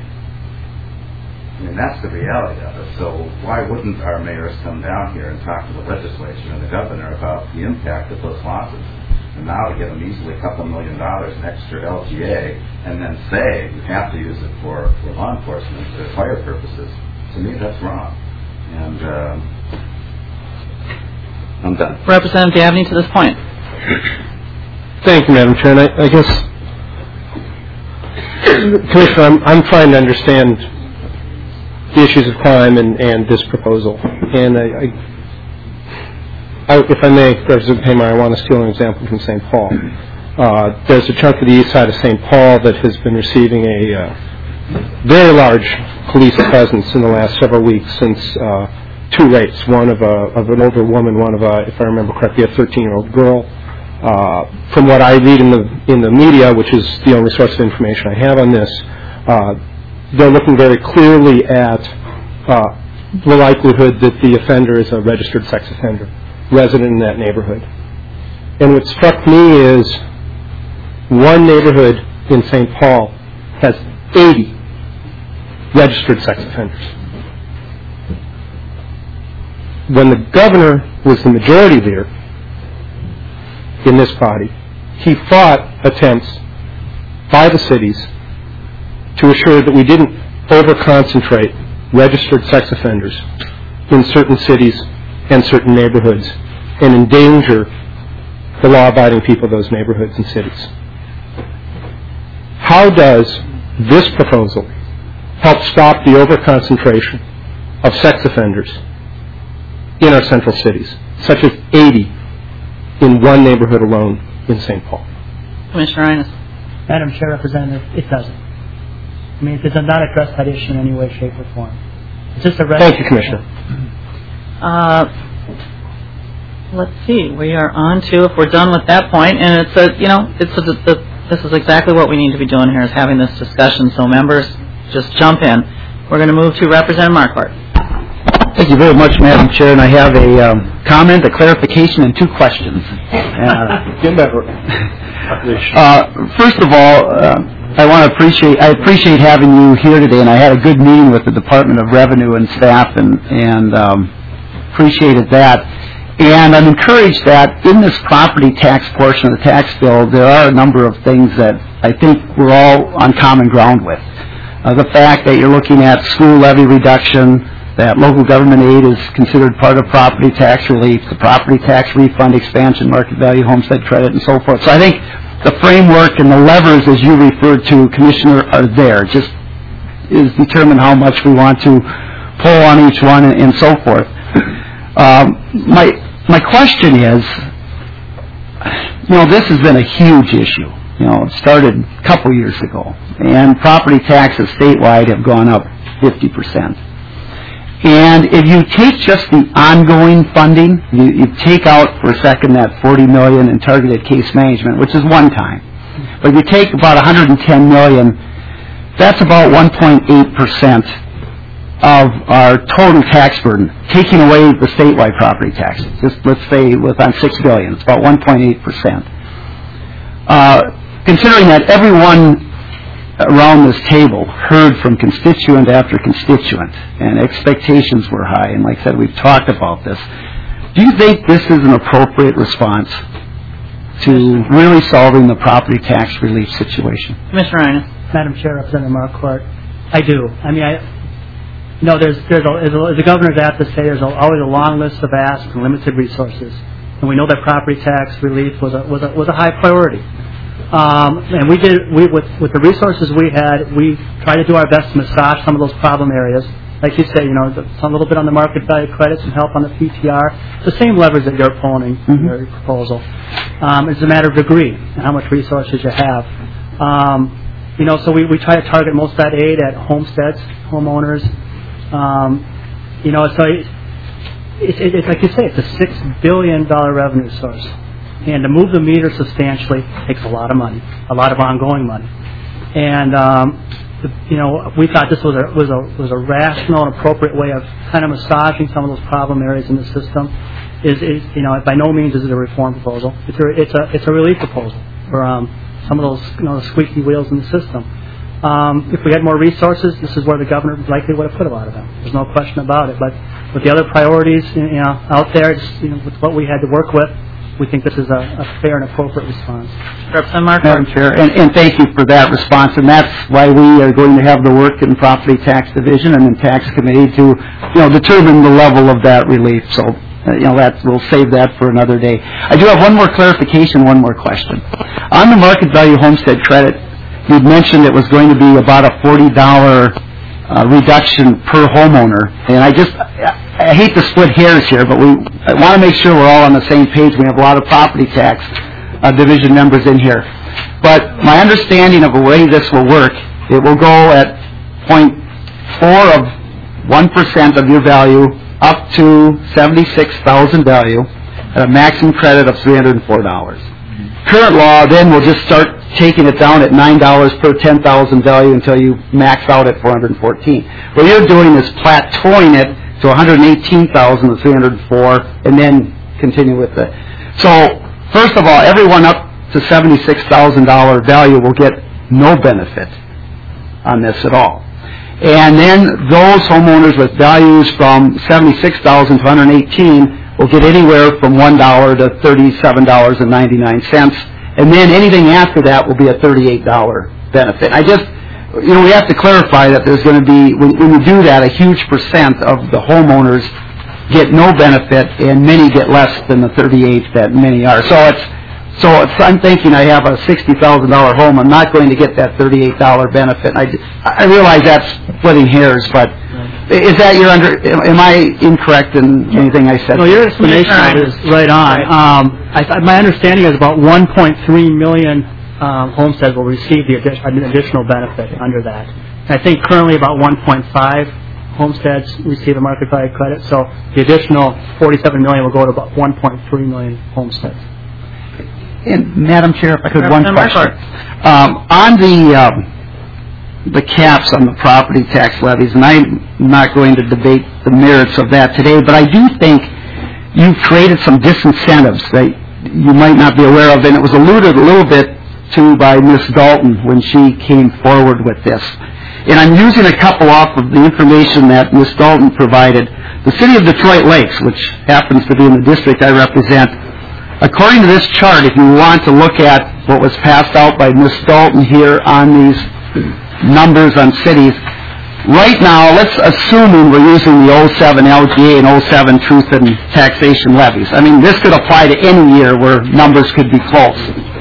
I mean, that's the reality of it. So why wouldn't our mayors come down here and talk to the legislature and the governor about the impact of those losses? And now to give them easily a couple $1 million in extra LGA and then say you have to use it for law enforcement, for fire purposes, to me that's wrong. And I'm done. Representative Dabney, to this point. Thank you, Madam Chair. And I guess, Commissioner, I'm trying to understand the issues of crime and this proposal. And if I may, Representative Paymer, I want to steal an example from St. Paul. There's a chunk of the east side of St. Paul that has been receiving a very large police presence in the last several weeks since two rapes, one of an older woman, one of if I remember correctly, a 13-year-old girl. From what I read in the media, which is the only source of information I have on this, they're looking very clearly at the likelihood that the offender is a registered sex offender, resident in that neighborhood. And what struck me is one neighborhood in St. Paul has 80 registered sex offenders. When the governor was the majority leader in this body, he fought attempts by the cities to assure that we didn't over-concentrate registered sex offenders in certain cities and certain neighborhoods and endanger the law-abiding people of those neighborhoods and cities. How does this proposal help stop the over-concentration of sex offenders in our central cities, such as 80 in one neighborhood alone in St. Paul? Commissioner Innes. Madam Chair, Representative, it doesn't. I mean, it does not address that issue in any way, shape, or form. It's just a Thank you, Commissioner. Let's see. We are on to, if we're done with that point, and this is exactly what we need to be doing here, is having this discussion. So members, just jump in. We're going to move to Representative Marquardt. Thank you very much, Madam Chair, and I have a comment, a clarification, and two questions. First of all, I appreciate having you here today, and I had a good meeting with the Department of Revenue and staff, and appreciated that. And I'm encouraged that in this property tax portion of the tax bill, there are a number of things that I think we're all on common ground with. The fact that you're looking at school levy reduction, that local government aid is considered part of property tax relief, the property tax refund expansion, market value homestead credit, and so forth. So I think the framework and the levers, as you referred to, Commissioner, are there. Just is determine how much we want to pull on each one and so forth. My question is, this has been a huge issue. It started a couple years ago, and property taxes statewide have gone up 50%. And if you take just the ongoing funding, you take out for a second that $40 million in targeted case management, which is one time. But if you take about $110 million, that's about 1.8% of our total tax burden, taking away the statewide property taxes. Just let's say on $6 billion, it's about 1.8%. Considering that everyone around this table heard from constituent after constituent, and expectations were high, and like I said, we've talked about this. Do you think this is an appropriate response to really solving the property tax relief situation? Commissioner Innes. Madam Chair, Representative Marquardt, I do. I mean, as the governor's apt to say, there's always a long list of asks and limited resources, and we know that property tax relief was a high priority. And with the resources we had, we tried to do our best to massage some of those problem areas. Like you say, a little bit on the market value credits and help on the PTR. The same levers that you're pulling in your proposal. It's a matter of degree and how much resources you have. So we try to target most of that aid at homesteads, homeowners. So it's like you say, it's a $6 billion revenue source. And to move the meter substantially takes a lot of money, a lot of ongoing money. And we thought this was a rational and appropriate way of kind of massaging some of those problem areas in the system. By no means is it a reform proposal. It's a relief proposal for some of those the squeaky wheels in the system. If we had more resources, this is where the governor likely would have put a lot of them. There's no question about it. But with the other priorities out there, with what we had to work with, we think this is a fair and appropriate response. Madam Chair, and thank you for that response. And that's why we are going to have the work in Property Tax Division and in Tax Committee to, determine the level of that relief. So, we'll save that for another day. I do have one more clarification, one more question. On the market value homestead credit, you'd mentioned it was going to be about a $40 reduction per homeowner, and I hate to split hairs here, but I want to make sure we're all on the same page. We have a lot of property tax division members in here. But my understanding of the way this will work, it will go at 0.4 of 1% of your value up to $76,000 value at a maximum credit of $304. Current law then will just start taking it down at $9 per 10,000 value until you max out at $414. What you're doing is plateauing it to $118,000 to $304, and then continue with it. So, first of all, everyone up to $76,000 value will get no benefit on this at all. And then those homeowners with values from $76,000 to $118,000 will get anywhere from $1 to $37.99, and then anything after that will be a $38 benefit. We have to clarify that there's going to be, when you do that, a huge percent of the homeowners get no benefit, and many get less than the 38 that many are. I'm thinking I have a $60,000 home. I'm not going to get that $38 benefit. I realize that's splitting hairs, but is that am I incorrect in anything I said? No, your explanation is right on. My understanding is about 1.3 million homesteads will receive the additional benefit under that. I think currently about 1.5 homesteads receive a market value credit, so the additional 47 million will go to about 1.3 million homesteads. And Madam Chair, if I could, one question. On the caps on the property tax levies, and I'm not going to debate the merits of that today, but I do think you've created some disincentives that you might not be aware of, and it was alluded a little bit to by Ms. Dalton when she came forward with this. And I'm using a couple off of the information that Ms. Dalton provided. The City of Detroit Lakes, which happens to be in the district I represent, according to this chart, if you want to look at what was passed out by Ms. Dalton here on these numbers on cities, right now, let's assume we're using the 07 LGA and 07 truth and taxation levies. I mean, this could apply to any year where numbers could be close.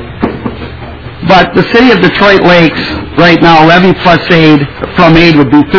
But the City of Detroit Lakes, right now, levy plus aid from aid would be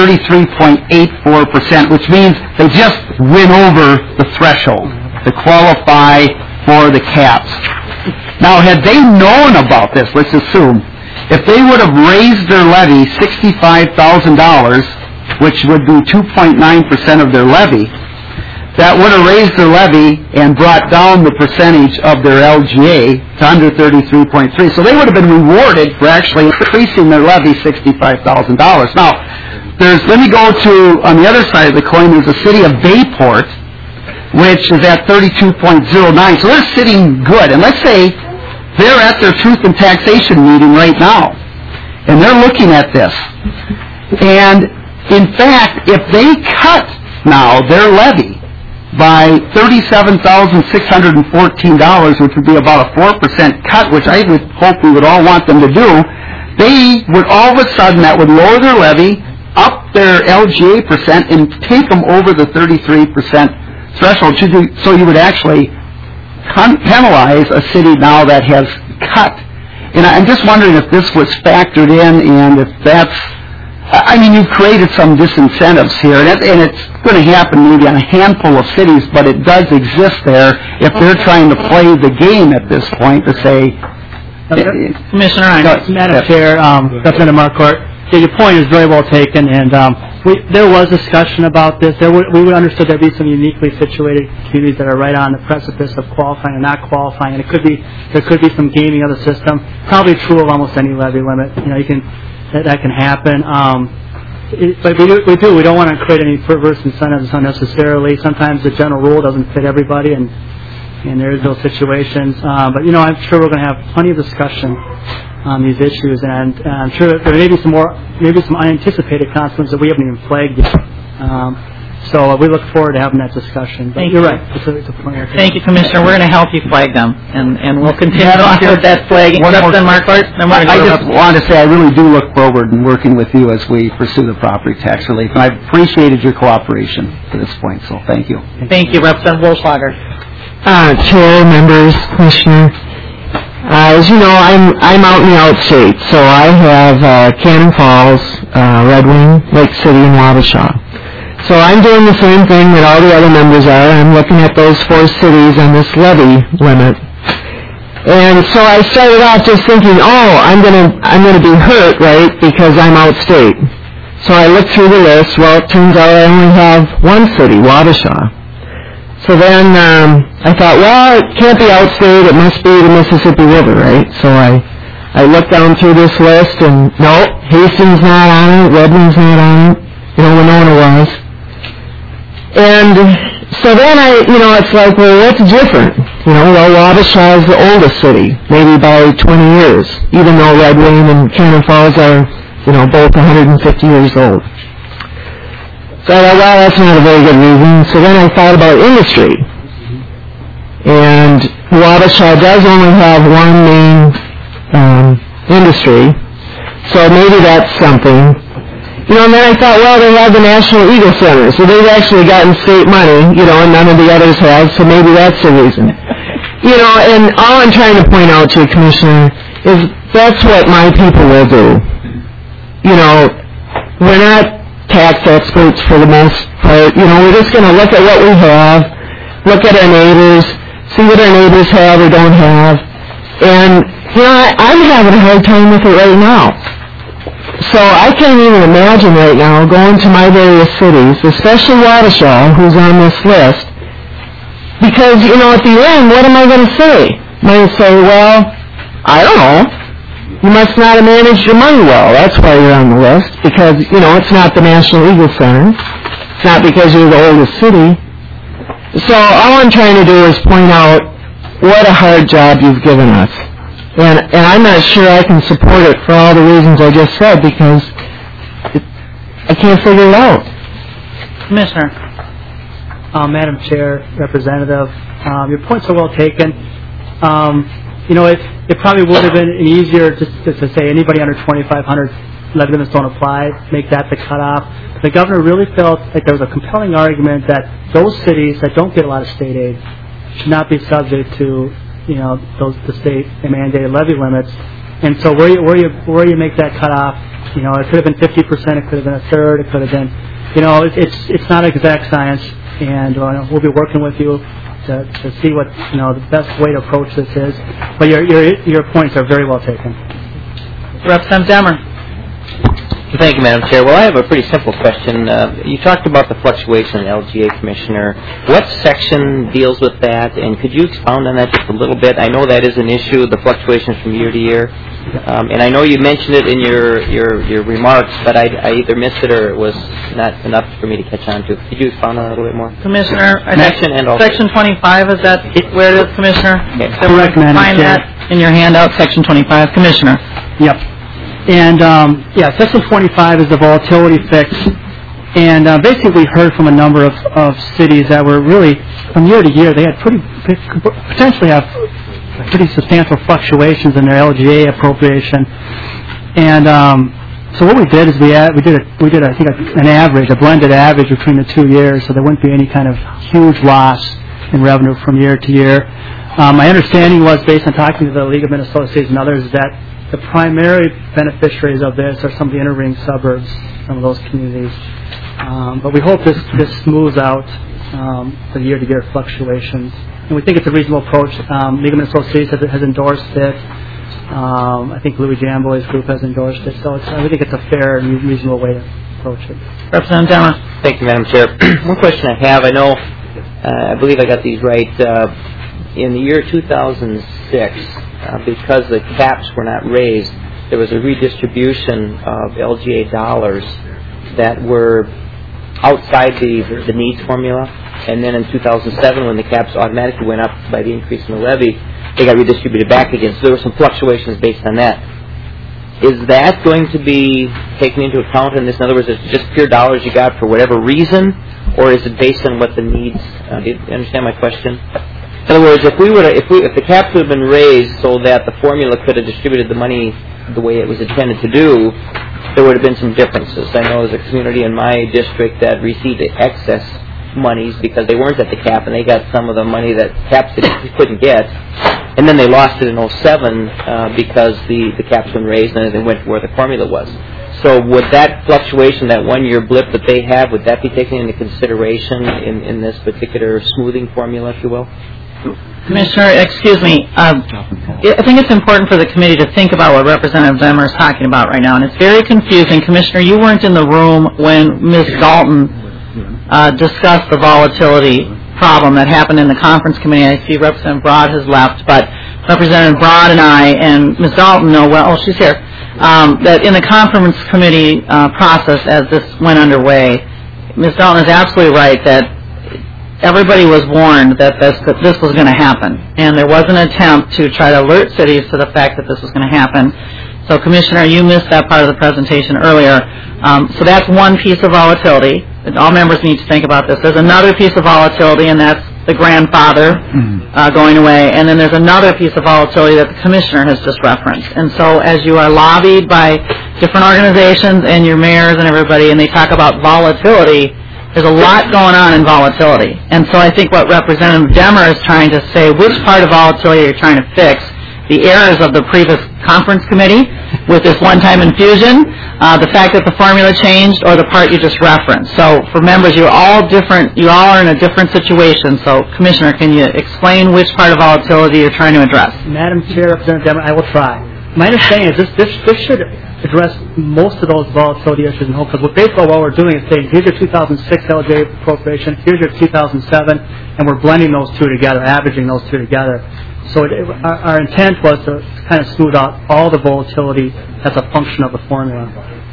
33.84%, which means they just went over the threshold to qualify for the caps. Now, had they known about this, let's assume, if they would have raised their levy $65,000, which would be 2.9% of their levy, that would have raised their levy and brought down the percentage of their LGA to under 33.3. So they would have been rewarded for actually increasing their levy $65,000. Now, let me go to, on the other side of the coin, there's the City of Bayport, which is at 32.09. So they're sitting good. And let's say they're at their truth and taxation meeting right now, and they're looking at this. And in fact, if they cut now their levy by $37,614, which would be about a 4% cut, which I would hope we would all want them to do, they would all of a sudden, that would lower their levy, up their LGA percent, and take them over the 33% threshold. So you would actually penalize a city now that has cut. And I'm just wondering if this was factored in, and if that's, I mean, you've created some disincentives here, and it's going to happen maybe on a handful of cities, but it does exist there if they're trying to play the game at this point to say... Commissioner Ryan, Madam Chair, Representative Marquardt, your point is very well taken, and there was discussion about this. We would understand there'd be some uniquely situated communities that are right on the precipice of qualifying and not qualifying, and there could be some gaming of the system. Probably true of almost any levy limit. That can happen. But we don't want to create any perverse incentives unnecessarily. Sometimes the general rule doesn't fit everybody, and there's those situations. But I'm sure we're going to have plenty of discussion on these issues, and I'm sure that there may be some unanticipated consequences that we haven't even flagged yet. So we look forward to having that discussion. But you're right. It's a point. Thank you, Commissioner. We're going to help you flag them, and we'll continue on with that flagging. I just want to say I really do look forward in working with you as we pursue the property tax relief. And I've appreciated your cooperation to this point, so thank you. Thank you, Representative Wolfschlager. Chair, members, Commissioner. As you know, I'm out in the outstate, so I have Cannon Falls, Red Wing, Lake City, and Wabasha. So I'm doing the same thing that all the other members are. I'm looking at those 4 cities on this levy limit. And so I started off just thinking, I'm going to be hurt, right, because I'm outstate. So I looked through the list. Well, it turns out I only have one city, Wabasha. So then I thought, well, it can't be outstate. It must be the Mississippi River, right? So I looked down through this list, and no, Hastings not on it, Redmond's not on it, Winona was. And so then it's like, well, what's different? Well, Wabasha is the oldest city, maybe by 20 years, even though Red Wing and Cannon Falls are, both 150 years old. So I thought, well, that's not a very good reason. So then I thought about industry. And Wabasha does only have one main industry, so maybe that's something. And then I thought, well, they have the National Eagle Center, so they've actually gotten state money, and none of the others have, so maybe that's the reason. And all I'm trying to point out to you, Commissioner, is that's what my people will do. We're not tax experts for the most part. We're just going to look at what we have, look at our neighbors, see what our neighbors have or don't have. And, I'm having a hard time with it right now. So I can't even imagine right now going to my various cities, especially Wabasha, who's on this list, because, at the end, what am I going to say? Am I going to say, well, I don't know. You must not have managed your money well. That's why you're on the list, because, it's not the National Eagle Center. It's not because you're the oldest city. So all I'm trying to do is point out what a hard job you've given us. And I'm not sure I can support it for all the reasons I just said, because I can't figure it out. Commissioner. Madam Chair, Representative, your points are well taken. It probably would have been easier to say anybody under 2,500 levy limits don't apply, make that the cutoff. The governor really felt like there was a compelling argument that those cities that don't get a lot of state aid should not be subject to, the state mandated levy limits. And so where you make that cutoff, it could have been 50%, it could have been a third, it could have been, it's not exact science, and we'll be working with you to see what the best way to approach this is. But your points are very well taken. Representative Demmer. Thank you, Madam Chair. Well, I have a pretty simple question. You talked about the fluctuation in LGA, Commissioner. What section deals with that, and could you expound on that just a little bit? I know that is an issue, the fluctuations from year to year, and I know you mentioned it in your remarks, but I either missed it or it was not enough for me to catch on to. Could you expound on that a little bit more? Commissioner, Section 25, is that where it is, Commissioner? Okay. Correct, Madam Find Chair. that in your handout, Section 25. Commissioner. Yep. And, Section 25 is the volatility fix. And basically we heard from a number of cities that were really, from year to year, they had potentially have pretty substantial fluctuations in their LGA appropriation. And so what we did is we did I think an average, a blended average between the 2 years, so there wouldn't be any kind of huge loss in revenue from year to year. My understanding was, based on talking to the League of Minnesota Cities and others, that the primary beneficiaries of this are some of the inner ring suburbs, some of those communities. But we hope this smooths out the year-to-year fluctuations. And we think it's a reasonable approach. League of Minnesota Cities has endorsed it. I think Louis Jamboy's group has endorsed it. So I think it's a fair and reasonable way to approach it. Representative Demmer. Thank you, Madam Chair. One question I have, I believe I got these right. In the year 2006, because the caps were not raised, there was a redistribution of LGA dollars that were outside the needs formula. And then in 2007, when the caps automatically went up by the increase in the levy, they got redistributed back again. So there were some fluctuations based on that. Is that going to be taken into account in this? In other words, is it just pure dollars you got for whatever reason, or is it based on what the needs? Do you understand my question? In other words, if the caps would have been raised so that the formula could have distributed the money the way it was intended to do, there would have been some differences. I know there's a community in my district that received excess monies because they weren't at the cap, and they got some of the money that caps couldn't get, and then they lost it in 07 because the caps were raised and they went to where the formula was. So would that fluctuation, that 1-year blip that they have, would that be taken into consideration in this particular smoothing formula, if you will? Commissioner, excuse me. I think it's important for the committee to think about what Representative Demmer is talking about right now, and it's very confusing. Commissioner, you weren't in the room when Ms. Dalton discussed the volatility problem that happened in the conference committee. I see Representative Broad has left, but Representative Broad and I and Ms. Dalton know well, she's here, that in the conference committee process as this went underway, Ms. Dalton is absolutely right that everybody was warned that this was going to happen, and there was an attempt to try to alert cities to the fact that this was going to happen. So, Commissioner, you missed that part of the presentation earlier. So that's one piece of volatility. All members need to think about this. There's another piece of volatility, and that's the grandfather going away. And then there's another piece of volatility that the Commissioner has just referenced. And so as you are lobbied by different organizations and your mayors and everybody, and they talk about volatility, there's a lot going on in volatility. And so I think what Representative Demmer is trying to say, which part of volatility are you trying to fix? The errors of the previous conference committee with this one-time infusion, the fact that the formula changed, or the part you just referenced. So for members, you're all different. You all are in a different situation. So, Commissioner, can you explain which part of volatility you're trying to address? Madam Chair, Representative Demmer, I will try. My understanding is this should address most of those volatility issues in home, because basically what we're doing is saying, here's your 2006 LJ appropriation, here's your 2007, and we're blending those two together, averaging those two together. So our intent was to kind of smooth out all the volatility as a function of the formula.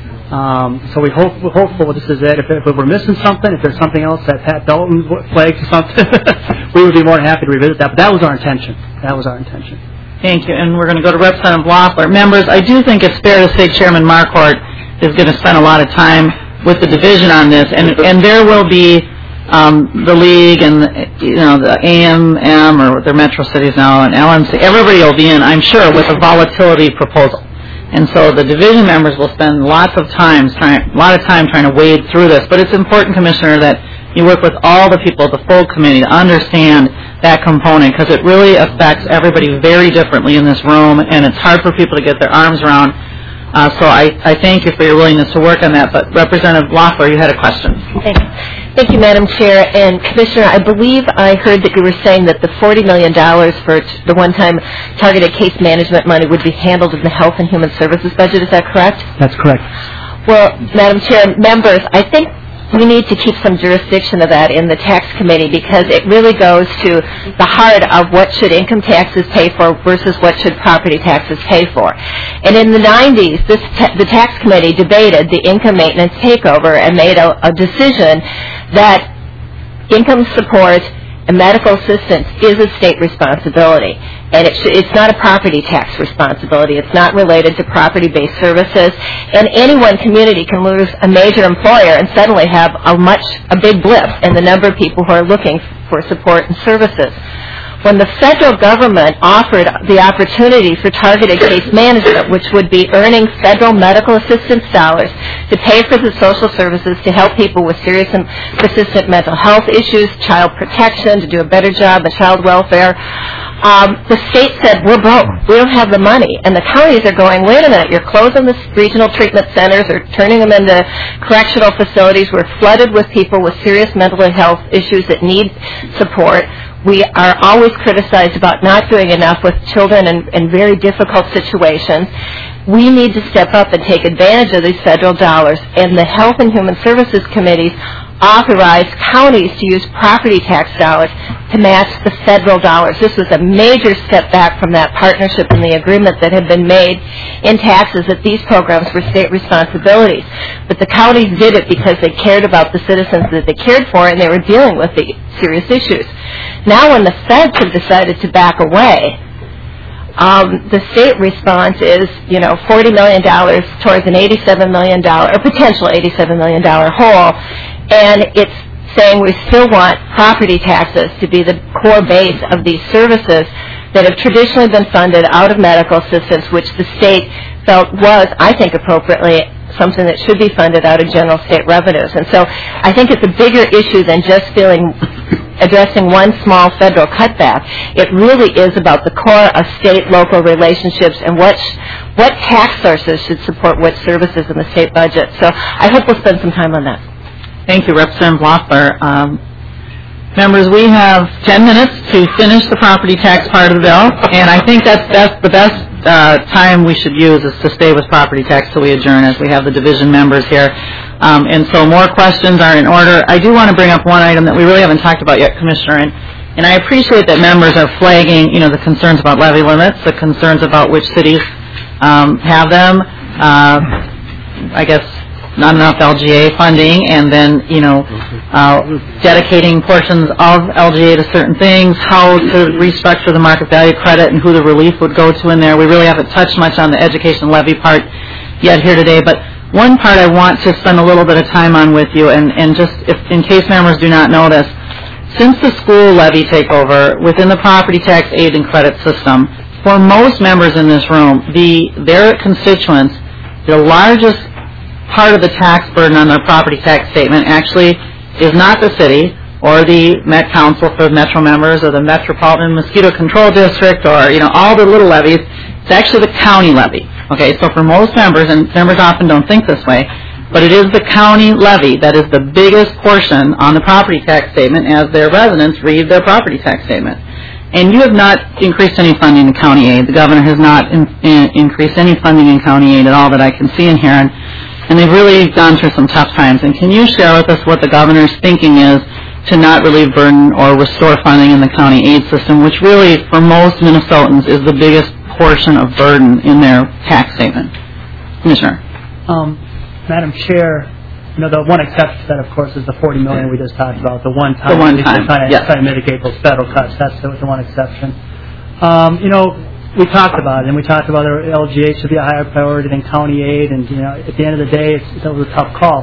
So we're hopeful this is it. If we're missing something, if there's something else that Pat Dalton flagged or something, we would be more than happy to revisit that. But that was our intention. Thank you. And we're going to go to Representative Loeffler. Members, I do think it's fair to say Chairman Marquardt is going to spend a lot of time with the division on this, and there will be the league and the AMM, or their metro cities now, and LMC. Everybody will be in, I'm sure, with a volatility proposal. And so the division members will spend lots of time trying to wade through this. But it's important, Commissioner, that you work with all the people, the full committee, to understand that component, because it really affects everybody very differently in this room, and it's hard for people to get their arms around. So I thank you for your willingness to work on that. But Representative Loeffler, you had a question. Thank you, Madam Chair. And Commissioner, I believe I heard that you were saying that the $40 million for the one-time targeted case management money would be handled in the Health and Human Services budget. Is that correct? That's correct. Well, Madam Chair, members, I think we need to keep some jurisdiction of that in the tax committee, because it really goes to the heart of what should income taxes pay for versus what should property taxes pay for. And in the 90s, the tax committee debated the income maintenance takeover and made a decision that income support and medical assistance is a state responsibility. And it's not a property tax responsibility. It's not related to property-based services. And any one community can lose a major employer and suddenly have a big blip in the number of people who are looking for support and services. When the federal government offered the opportunity for targeted case management, which would be earning federal medical assistance dollars to pay for the social services to help people with serious and persistent mental health issues, child protection, to do a better job of child welfare, the state said, we're broke. We don't have the money. And the counties are going, wait a minute, you're closing the regional treatment centers or turning them into correctional facilities. We're flooded with people with serious mental health issues that need support. We are always criticized about not doing enough with children in very difficult situations. We need to step up and take advantage of these federal dollars. And the Health and Human Services Committees authorized counties to use property tax dollars to match the federal dollars. This was a major step back from that partnership and the agreement that had been made in taxes that these programs were state responsibilities. But the counties did it because they cared about the citizens that they cared for, and they were dealing with the serious issues. Now when the feds have decided to back away, the state response is, $40 million towards an $87 million, or potential $87 million hole, and it's saying we still want property taxes to be the core base of these services that have traditionally been funded out of medical assistance, which the state felt was, I think appropriately, something that should be funded out of general state revenues. And so I think it's a bigger issue than just feeling addressing one small federal cutback. It really is about the core of state-local relationships and what tax sources should support which services in the state budget. So I hope we'll spend some time on that. Thank you, Representative Loeffler. Members, we have 10 minutes to finish the property tax part of the bill, and I think that's the best time we should use is to stay with property tax till we adjourn, as we have the division members here. And so more questions are in order. I do want to bring up one item that we really haven't talked about yet, Commissioner, and I appreciate that members are flagging, the concerns about levy limits, the concerns about which cities have them, I guess not enough LGA funding, and then, dedicating portions of LGA to certain things, how to restructure the market value credit and who the relief would go to in there. We really haven't touched much on the education levy part yet here today, but one part I want to spend a little bit of time on with you, and just in case members do not know this, since the school levy takeover within the property tax aid and credit system, for most members in this room, their constituents, the largest part of the tax burden on their property tax statement actually is not the city or the Met Council for Metro members or the Metropolitan Mosquito Control District or, all the little levies. It's actually the county levy. Okay, so for most members, and members often don't think this way, but it is the county levy that is the biggest portion on the property tax statement as their residents read their property tax statement. And you have not increased any funding in county aid. The governor has not increased any funding in county aid at all that I can see in here. And they've really gone through some tough times. And can you share with us what the governor's thinking is to not relieve burden or restore funding in the county aid system, which really, for most Minnesotans, is the biggest portion of burden in their tax statement? Commissioner. Madam Chair, the one exception to that, of course, is the $40 million we just talked about, the one time. Try to mitigate those federal cuts. That's the one exception. We talked about it, and we talked about our LGA should be a higher priority than county aid, and at the end of the day, it was a tough call.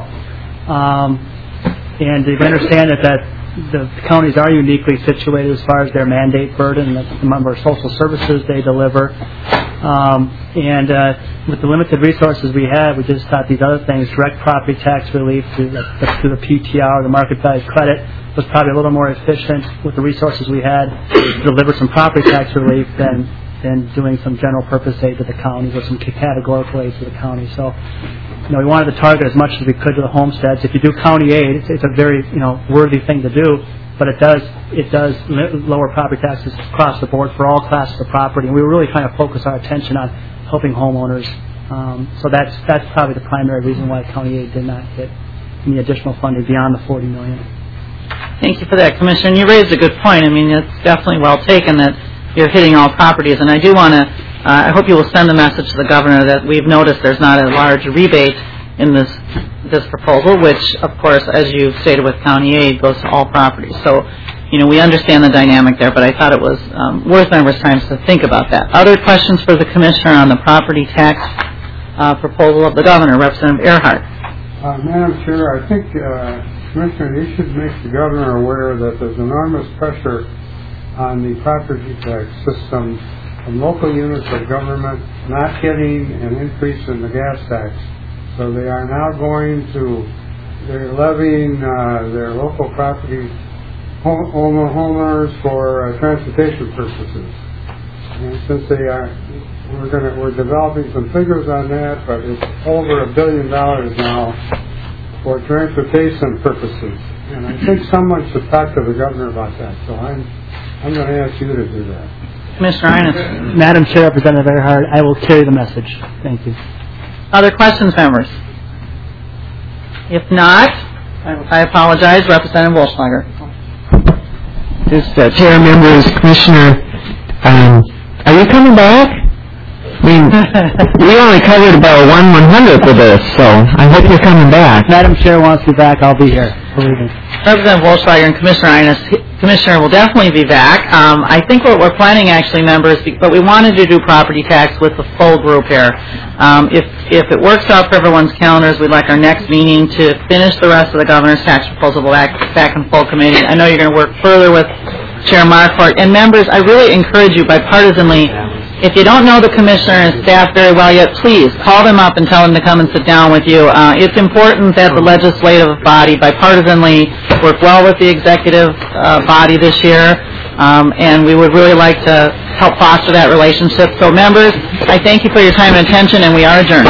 And we understand that the counties are uniquely situated as far as their mandate burden, the number of social services they deliver, and with the limited resources we have, we just thought these other things, direct property tax relief through the PTR, the market value credit, was probably a little more efficient with the resources we had to deliver some property tax relief than doing some general purpose aid to the counties or some categorical aid to the county. So, we wanted to target as much as we could to the homesteads. If you do county aid, it's a very, worthy thing to do, but it does lower property taxes across the board for all classes of property, and we were really trying to focus our attention on helping homeowners. So that's probably the primary reason why county aid did not get any additional funding beyond the $40 million. Thank you for that, Commissioner. And you raised a good point. I mean, it's definitely well taken that you're hitting all properties, and I do want to, I hope you will send the message to the governor that we've noticed there's not a large rebate in this proposal, which, of course, as you stated with county aid, goes to all properties. So, we understand the dynamic there, but I thought it was worth members' time to think about that. Other questions for the Commissioner on the property tax proposal of the governor, Representative Earhart? Madam Chair, I think, Commissioner, you should make the governor aware that there's enormous pressure on the property tax system from local units of government not getting an increase in the gas tax. So they are now they're levying their local property homeowners for transportation purposes. And since we're developing some figures on that, but it's over $1 billion now for transportation purposes. And I think someone should talk to the governor about that. So I'm going to ask you to do that. Commissioner Innes. Madam Chair, Representative Earhart, I will carry the message. Thank you. Other questions, members? If not, I apologize. Representative Wolfschlager. Just Chair, members, Commissioner, are you coming back? I mean, we only covered about 1/100th of this, so I hope you're coming back. Madam Chair wants me back. I'll be here. Believe me. Representative Wolfschlager and Commissioner Innes. Commissioner will definitely be back. I think what we're planning, actually, members, but we wanted to do property tax with the full group here. If it works out for everyone's calendars, we'd like our next meeting to finish the rest of the governor's tax proposal back in full committee. I know you're going to work further with Chair Marquardt. And members, I really encourage you bipartisanly If you don't know the commissioner and staff very well yet, please call them up and tell them to come and sit down with you. It's important that the legislative body bipartisanly work well with the executive body this year, and we would really like to help foster that relationship. So members, I thank you for your time and attention, and we are adjourned.